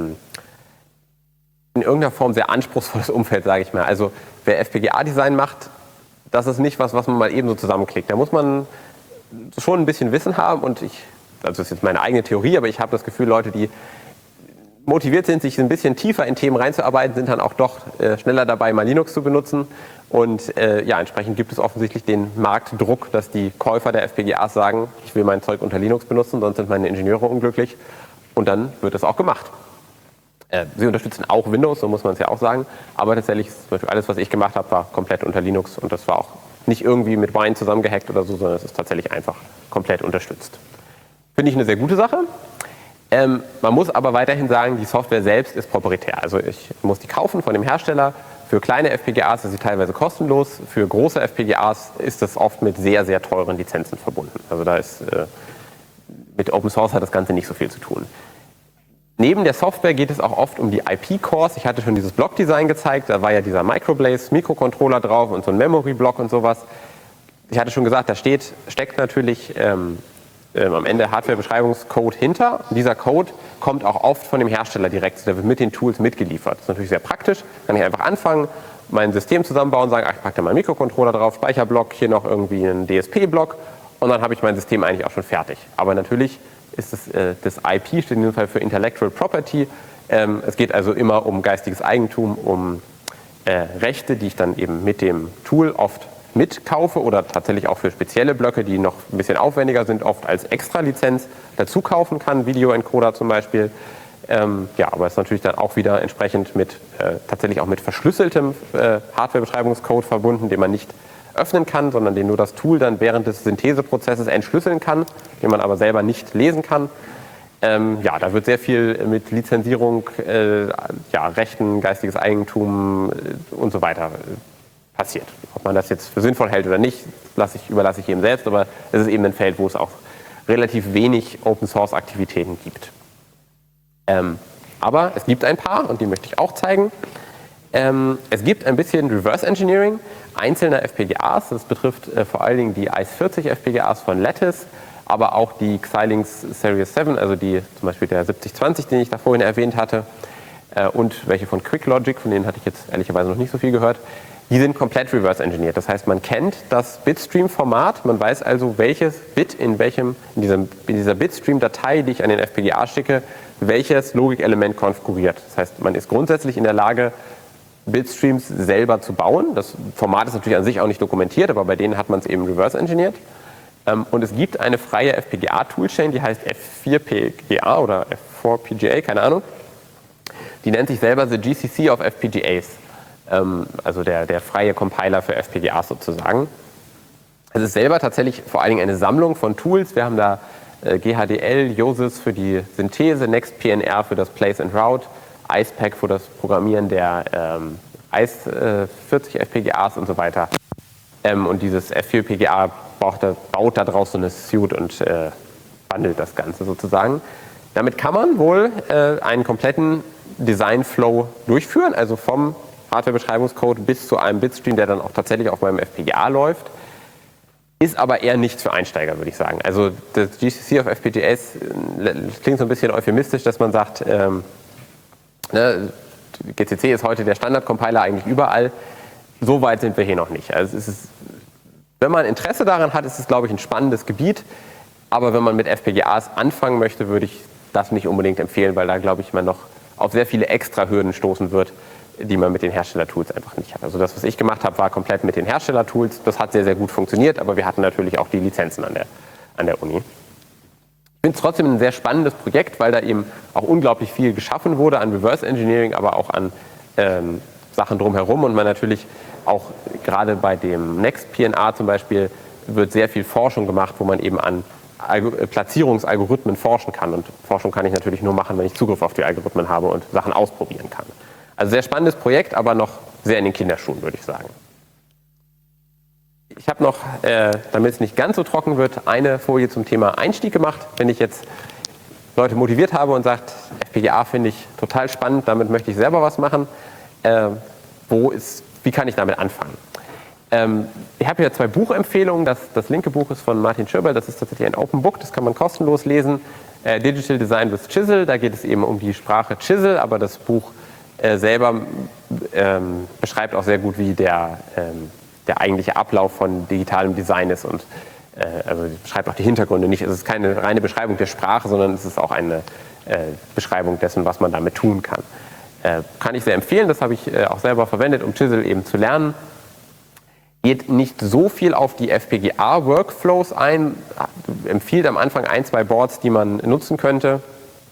in irgendeiner Form sehr anspruchsvolles Umfeld, sage ich mal. Also wer FPGA-Design macht, das ist nicht was man mal eben so zusammenklickt. Da muss man schon ein bisschen Wissen haben und also das ist jetzt meine eigene Theorie, aber ich habe das Gefühl, Leute, die motiviert sind, sich ein bisschen tiefer in Themen reinzuarbeiten, sind dann auch doch schneller dabei, mal Linux zu benutzen. Und entsprechend gibt es offensichtlich den Marktdruck, dass die Käufer der FPGAs sagen, ich will mein Zeug unter Linux benutzen, sonst sind meine Ingenieure unglücklich. Und dann wird es auch gemacht. Sie unterstützen auch Windows, so muss man es ja auch sagen. Aber tatsächlich, zum Beispiel alles, was ich gemacht habe, war komplett unter Linux. Und das war auch nicht irgendwie mit Wine zusammengehackt oder so, sondern es ist tatsächlich einfach komplett unterstützt. Finde ich eine sehr gute Sache. Man muss aber weiterhin sagen, die Software selbst ist proprietär. Also ich muss die kaufen von dem Hersteller Für kleine FPGAs ist sie teilweise kostenlos, für große FPGAs ist das oft mit sehr, sehr teuren Lizenzen verbunden. Also da ist mit Open Source hat das Ganze nicht so viel zu tun. Neben der Software geht es auch oft um die IP-Cores. Ich hatte schon dieses Blockdesign gezeigt, da war ja dieser Microblaze Mikrocontroller drauf und so ein Memory-Block und sowas. Ich hatte schon gesagt, da steckt natürlich am Ende Hardware-Beschreibungscode hinter. Dieser Code kommt auch oft von dem Hersteller direkt, der wird mit den Tools mitgeliefert. Das ist natürlich sehr praktisch, kann ich einfach anfangen, mein System zusammenbauen, sagen, ach, ich packe da mal einen Mikrocontroller drauf, Speicherblock, hier noch irgendwie einen DSP-Block und dann habe ich mein System eigentlich auch schon fertig. Aber natürlich ist das IP steht in diesem Fall für Intellectual Property. Es geht also immer um geistiges Eigentum, um Rechte, die ich dann eben mit dem Tool oft mitkaufe oder tatsächlich auch für spezielle Blöcke, die noch ein bisschen aufwendiger sind, oft als Extra-Lizenz dazu kaufen kann, Videoencoder zum Beispiel. Ja, aber es ist natürlich dann auch wieder entsprechend mit tatsächlich auch mit verschlüsseltem Hardware-Beschreibungscode verbunden, den man nicht öffnen kann, sondern den nur das Tool dann während des Syntheseprozesses entschlüsseln kann, den man aber selber nicht lesen kann. Ja, da wird sehr viel mit Lizenzierung, ja, Rechten, geistiges Eigentum und so weiter passiert. Ob man das jetzt für sinnvoll hält oder nicht, überlasse ich jedem selbst, aber es ist eben ein Feld, wo es auch relativ wenig Open-Source-Aktivitäten gibt. Aber es gibt ein paar und die möchte ich auch zeigen. Es gibt ein bisschen Reverse Engineering einzelner FPGAs. Das betrifft vor allen Dingen die ICE40 FPGAs von Lattice, aber auch die Xilinx Series 7, also die zum Beispiel der 7020, den ich da vorhin erwähnt hatte, und welche von QuickLogic, von denen hatte ich jetzt ehrlicherweise noch nicht so viel gehört. Die sind komplett reverse engineert. Das heißt, man kennt das Bitstream-Format, man weiß also, welches Bit in dieser Bitstream-Datei, die ich an den FPGA schicke, welches Logikelement konfiguriert. Das heißt, man ist grundsätzlich in der Lage, Bitstreams selber zu bauen. Das Format ist natürlich an sich auch nicht dokumentiert, aber bei denen hat man es eben reverse engineert. Und es gibt eine freie FPGA-Toolchain, die heißt F4PGA oder F4PGA, keine Ahnung. Die nennt sich selber The GCC of FPGAs. Also der freie Compiler für FPGAs sozusagen. Es ist selber tatsächlich vor allen Dingen eine Sammlung von Tools. Wir haben da GHDL, Yosys für die Synthese, NextPNR für das Place and Route, IcePack für das Programmieren der ICE40 FPGAs und so weiter. Und dieses F4PGA baut daraus so eine Suite und bundelt das Ganze sozusagen. Damit kann man wohl einen kompletten Design-Flow durchführen, also vom Hardware-Beschreibungscode bis zu einem Bitstream, der dann auch tatsächlich auf meinem FPGA läuft. Ist aber eher nichts für Einsteiger, würde ich sagen. Also das GCC of FPGAs klingt so ein bisschen euphemistisch, dass man sagt, ne, GCC ist heute der Standard-Compiler eigentlich überall. So weit sind wir hier noch nicht. Also es ist, wenn man Interesse daran hat, ist es, glaube ich, ein spannendes Gebiet. Aber wenn man mit FPGAs anfangen möchte, würde ich das nicht unbedingt empfehlen, weil da, glaube ich, man noch auf sehr viele extra Hürden stoßen wird, die man mit den Herstellertools einfach nicht hat. Also das, was ich gemacht habe, war komplett mit den Herstellertools. Das hat sehr, sehr gut funktioniert, aber wir hatten natürlich auch die Lizenzen an der Uni. Ich finde es trotzdem ein sehr spannendes Projekt, weil da eben auch unglaublich viel geschaffen wurde an Reverse Engineering, aber auch an Sachen drumherum und man natürlich auch gerade bei dem NextPNR zum Beispiel wird sehr viel Forschung gemacht, wo man eben an Platzierungsalgorithmen forschen kann. Und Forschung kann ich natürlich nur machen, wenn ich Zugriff auf die Algorithmen habe und Sachen ausprobieren kann. Also sehr spannendes Projekt, aber noch sehr in den Kinderschuhen, würde ich sagen. Ich habe noch, damit es nicht ganz so trocken wird, eine Folie zum Thema Einstieg gemacht. Wenn ich jetzt Leute motiviert habe und sagt, FPGA finde ich total spannend, damit möchte ich selber was machen, wie kann ich damit anfangen? Ich habe hier 2 Buchempfehlungen. Das linke Buch ist von Martin Schirber, das ist tatsächlich ein Open Book, das kann man kostenlos lesen. Digital Design with Chisel, da geht es eben um die Sprache Chisel, aber das Buch selber beschreibt auch sehr gut, wie der eigentliche Ablauf von digitalem Design ist und also beschreibt auch die Hintergründe nicht. Es ist keine reine Beschreibung der Sprache, sondern es ist auch eine Beschreibung dessen, was man damit tun kann. Kann ich sehr empfehlen, das habe ich auch selber verwendet, um Chisel eben zu lernen. Geht nicht so viel auf die FPGA-Workflows ein, empfiehlt am Anfang 1, 2 Boards, die man nutzen könnte,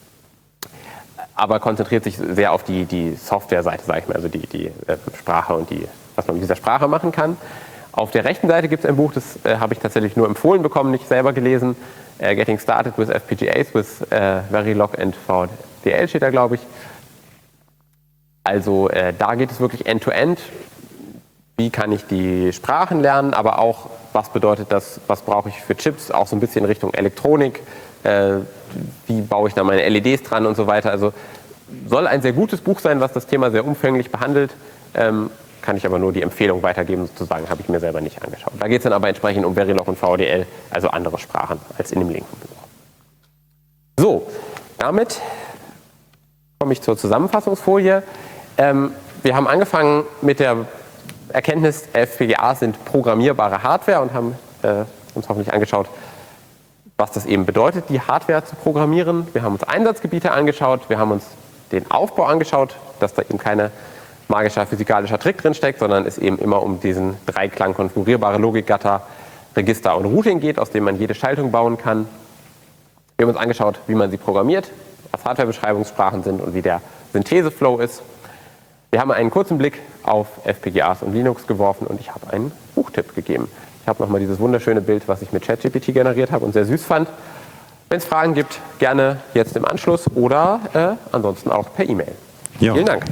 aber konzentriert sich sehr auf die Software-Seite, sage ich mal, also die Sprache und was man mit dieser Sprache machen kann. Auf der rechten Seite gibt es ein Buch, das habe ich tatsächlich nur empfohlen bekommen, nicht selber gelesen. Getting Started with FPGAs with Verilog and VDL steht da, glaube ich. Also da geht es wirklich end-to-end. Wie kann ich die Sprachen lernen, aber auch, was bedeutet das, was brauche ich für Chips, auch so ein bisschen in Richtung Elektronik, wie baue ich da meine LEDs dran und so weiter. Also soll ein sehr gutes Buch sein, was das Thema sehr umfänglich behandelt, kann ich aber nur die Empfehlung weitergeben, sozusagen, habe ich mir selber nicht angeschaut. Da geht es dann aber entsprechend um Verilog und VDL, also andere Sprachen als in dem linken Buch. So, damit komme ich zur Zusammenfassungsfolie. Wir haben angefangen mit der Erkenntnis, FPGAs sind programmierbare Hardware und haben uns hoffentlich angeschaut, was das eben bedeutet, die Hardware zu programmieren. Wir haben uns Einsatzgebiete angeschaut, wir haben uns den Aufbau angeschaut, dass da eben keine magischer physikalischer Trick drin steckt, sondern es eben immer um diesen Dreiklang konfigurierbare Logikgatter, Register und Routing geht, aus dem man jede Schaltung bauen kann. Wir haben uns angeschaut, wie man sie programmiert, was Hardwarebeschreibungssprachen sind und wie der Syntheseflow ist. Wir haben einen kurzen Blick auf FPGAs und Linux geworfen und ich habe einen Buchtipp gegeben. Ich habe nochmal dieses wunderschöne Bild, was ich mit ChatGPT generiert habe und sehr süß fand. Wenn es Fragen gibt, gerne jetzt im Anschluss oder ansonsten auch per E-Mail. Ja. Vielen Dank.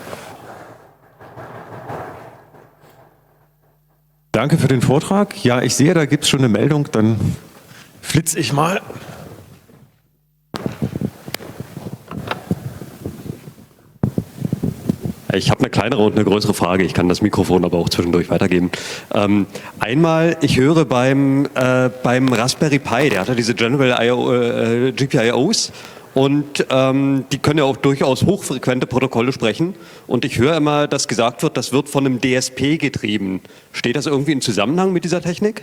Danke für den Vortrag. Ja, ich sehe, da gibt es schon eine Meldung, dann flitze ich mal. Ich habe eine kleinere und eine größere Frage. Ich kann das Mikrofon aber auch zwischendurch weitergeben. Einmal, ich höre beim Raspberry Pi, der hat ja diese General GPIOs und die können ja auch durchaus hochfrequente Protokolle sprechen. Und ich höre immer, dass gesagt wird, das wird von einem DSP getrieben. Steht das irgendwie in Zusammenhang mit dieser Technik?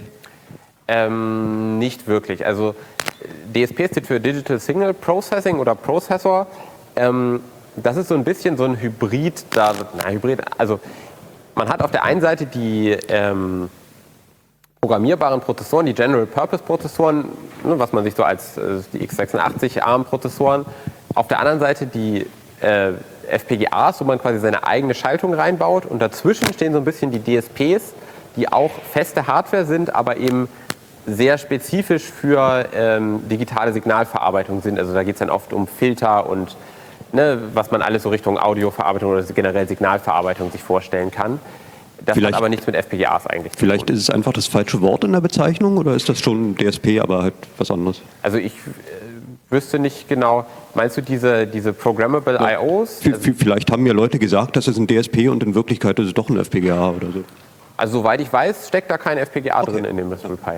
Nicht wirklich. Also DSP steht für Digital Signal Processing oder Processor. Das ist so ein bisschen so ein Hybrid. Also man hat auf der einen Seite die programmierbaren Prozessoren, die General-Purpose-Prozessoren, ne, was man sich so als die x86 ARM-Prozessoren. Auf der anderen Seite die FPGAs, wo man quasi seine eigene Schaltung reinbaut. Und dazwischen stehen so ein bisschen die DSPs, die auch feste Hardware sind, aber eben sehr spezifisch für digitale Signalverarbeitung sind. Also da geht es dann oft um Filter und was man alles so Richtung Audioverarbeitung oder generell Signalverarbeitung sich vorstellen kann. Das hat aber nichts mit FPGAs eigentlich zu tun. Vielleicht ist es einfach das falsche Wort in der Bezeichnung oder ist das schon DSP, aber halt was anderes? Also ich wüsste nicht genau, meinst du diese Programmable IOs? Vielleicht haben mir Leute gesagt, das ist ein DSP und in Wirklichkeit ist es doch ein FPGA oder so. Also soweit ich weiß, steckt da kein FPGA drin in dem Raspberry Pi.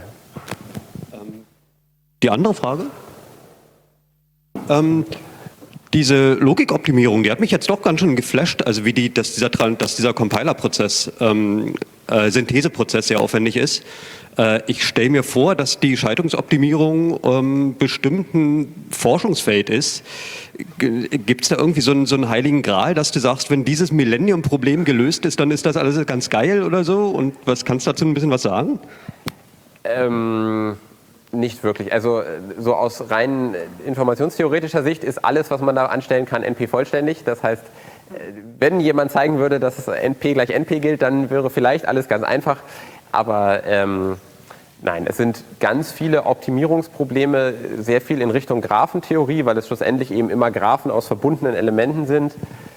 Die andere Frage? Diese Logikoptimierung, die hat mich jetzt doch ganz schön geflasht, also dass dieser Compiler-Prozess, Syntheseprozess sehr aufwendig ist. Ich stelle mir vor, dass die Schaltungsoptimierung bestimmt ein Forschungsfeld ist. Gibt es da irgendwie so einen heiligen Gral, dass du sagst, wenn dieses Millennium-Problem gelöst ist, dann ist das alles ganz geil oder so? Und kannst du dazu ein bisschen was sagen? Nicht wirklich. Also so aus rein informationstheoretischer Sicht ist alles, was man da anstellen kann, NP vollständig. Das heißt, wenn jemand zeigen würde, dass es NP gleich NP gilt, dann wäre vielleicht alles ganz einfach. Aber nein, es sind ganz viele Optimierungsprobleme, sehr viel in Richtung Graphentheorie, weil es schlussendlich eben immer Graphen aus verbundenen Elementen sind.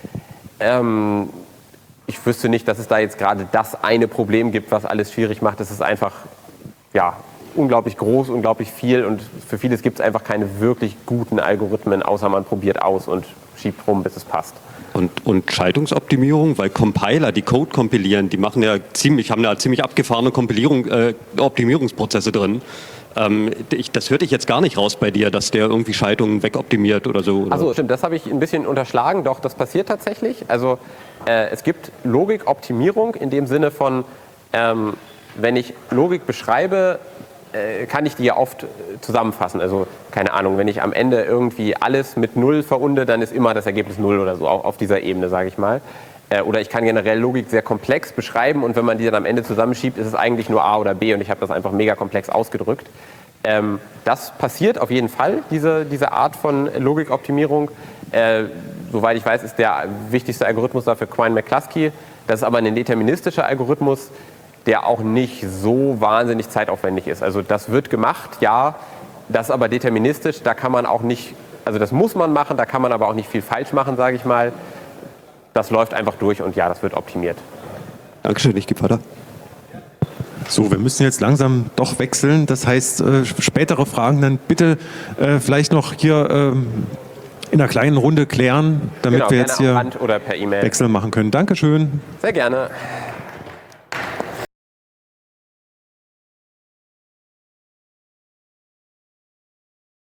Ich wüsste nicht, dass es da jetzt gerade das eine Problem gibt, was alles schwierig macht. Es ist einfach, ja, unglaublich groß, unglaublich viel und für vieles gibt es einfach keine wirklich guten Algorithmen, außer man probiert aus und schiebt rum, bis es passt. Und Schaltungsoptimierung, weil Compiler, die Code kompilieren, die haben ja ziemlich abgefahrene Optimierungsprozesse drin. Das hörte ich jetzt gar nicht raus bei dir, dass der irgendwie Schaltungen wegoptimiert oder so. Achso, stimmt, das habe ich ein bisschen unterschlagen, doch, das passiert tatsächlich. Also es gibt Logikoptimierung in dem Sinne von, wenn ich Logik beschreibe, kann ich die ja oft zusammenfassen. Also, keine Ahnung, wenn ich am Ende irgendwie alles mit 0 verunde, dann ist immer das Ergebnis 0 oder so, auch auf dieser Ebene, sage ich mal. Oder ich kann generell Logik sehr komplex beschreiben und wenn man die dann am Ende zusammenschiebt, ist es eigentlich nur A oder B und ich habe das einfach mega komplex ausgedrückt. Das passiert auf jeden Fall, diese Art von Logikoptimierung. Soweit ich weiß, ist der wichtigste Algorithmus dafür Quine-McCluskey. Das ist aber ein deterministischer Algorithmus, der auch nicht so wahnsinnig zeitaufwendig ist. Also das wird gemacht, ja, das ist aber deterministisch, da kann man auch nicht, also das muss man machen, da kann man aber auch nicht viel falsch machen, sage ich mal. das läuft einfach durch und ja, das wird optimiert. Dankeschön, ich gebe weiter. So, wir müssen jetzt langsam doch wechseln. Das heißt, spätere Fragen dann bitte vielleicht noch hier in einer kleinen Runde klären, damit wir jetzt hier am Rand oder per E-Mail. Wechsel machen können. Dankeschön. Sehr gerne.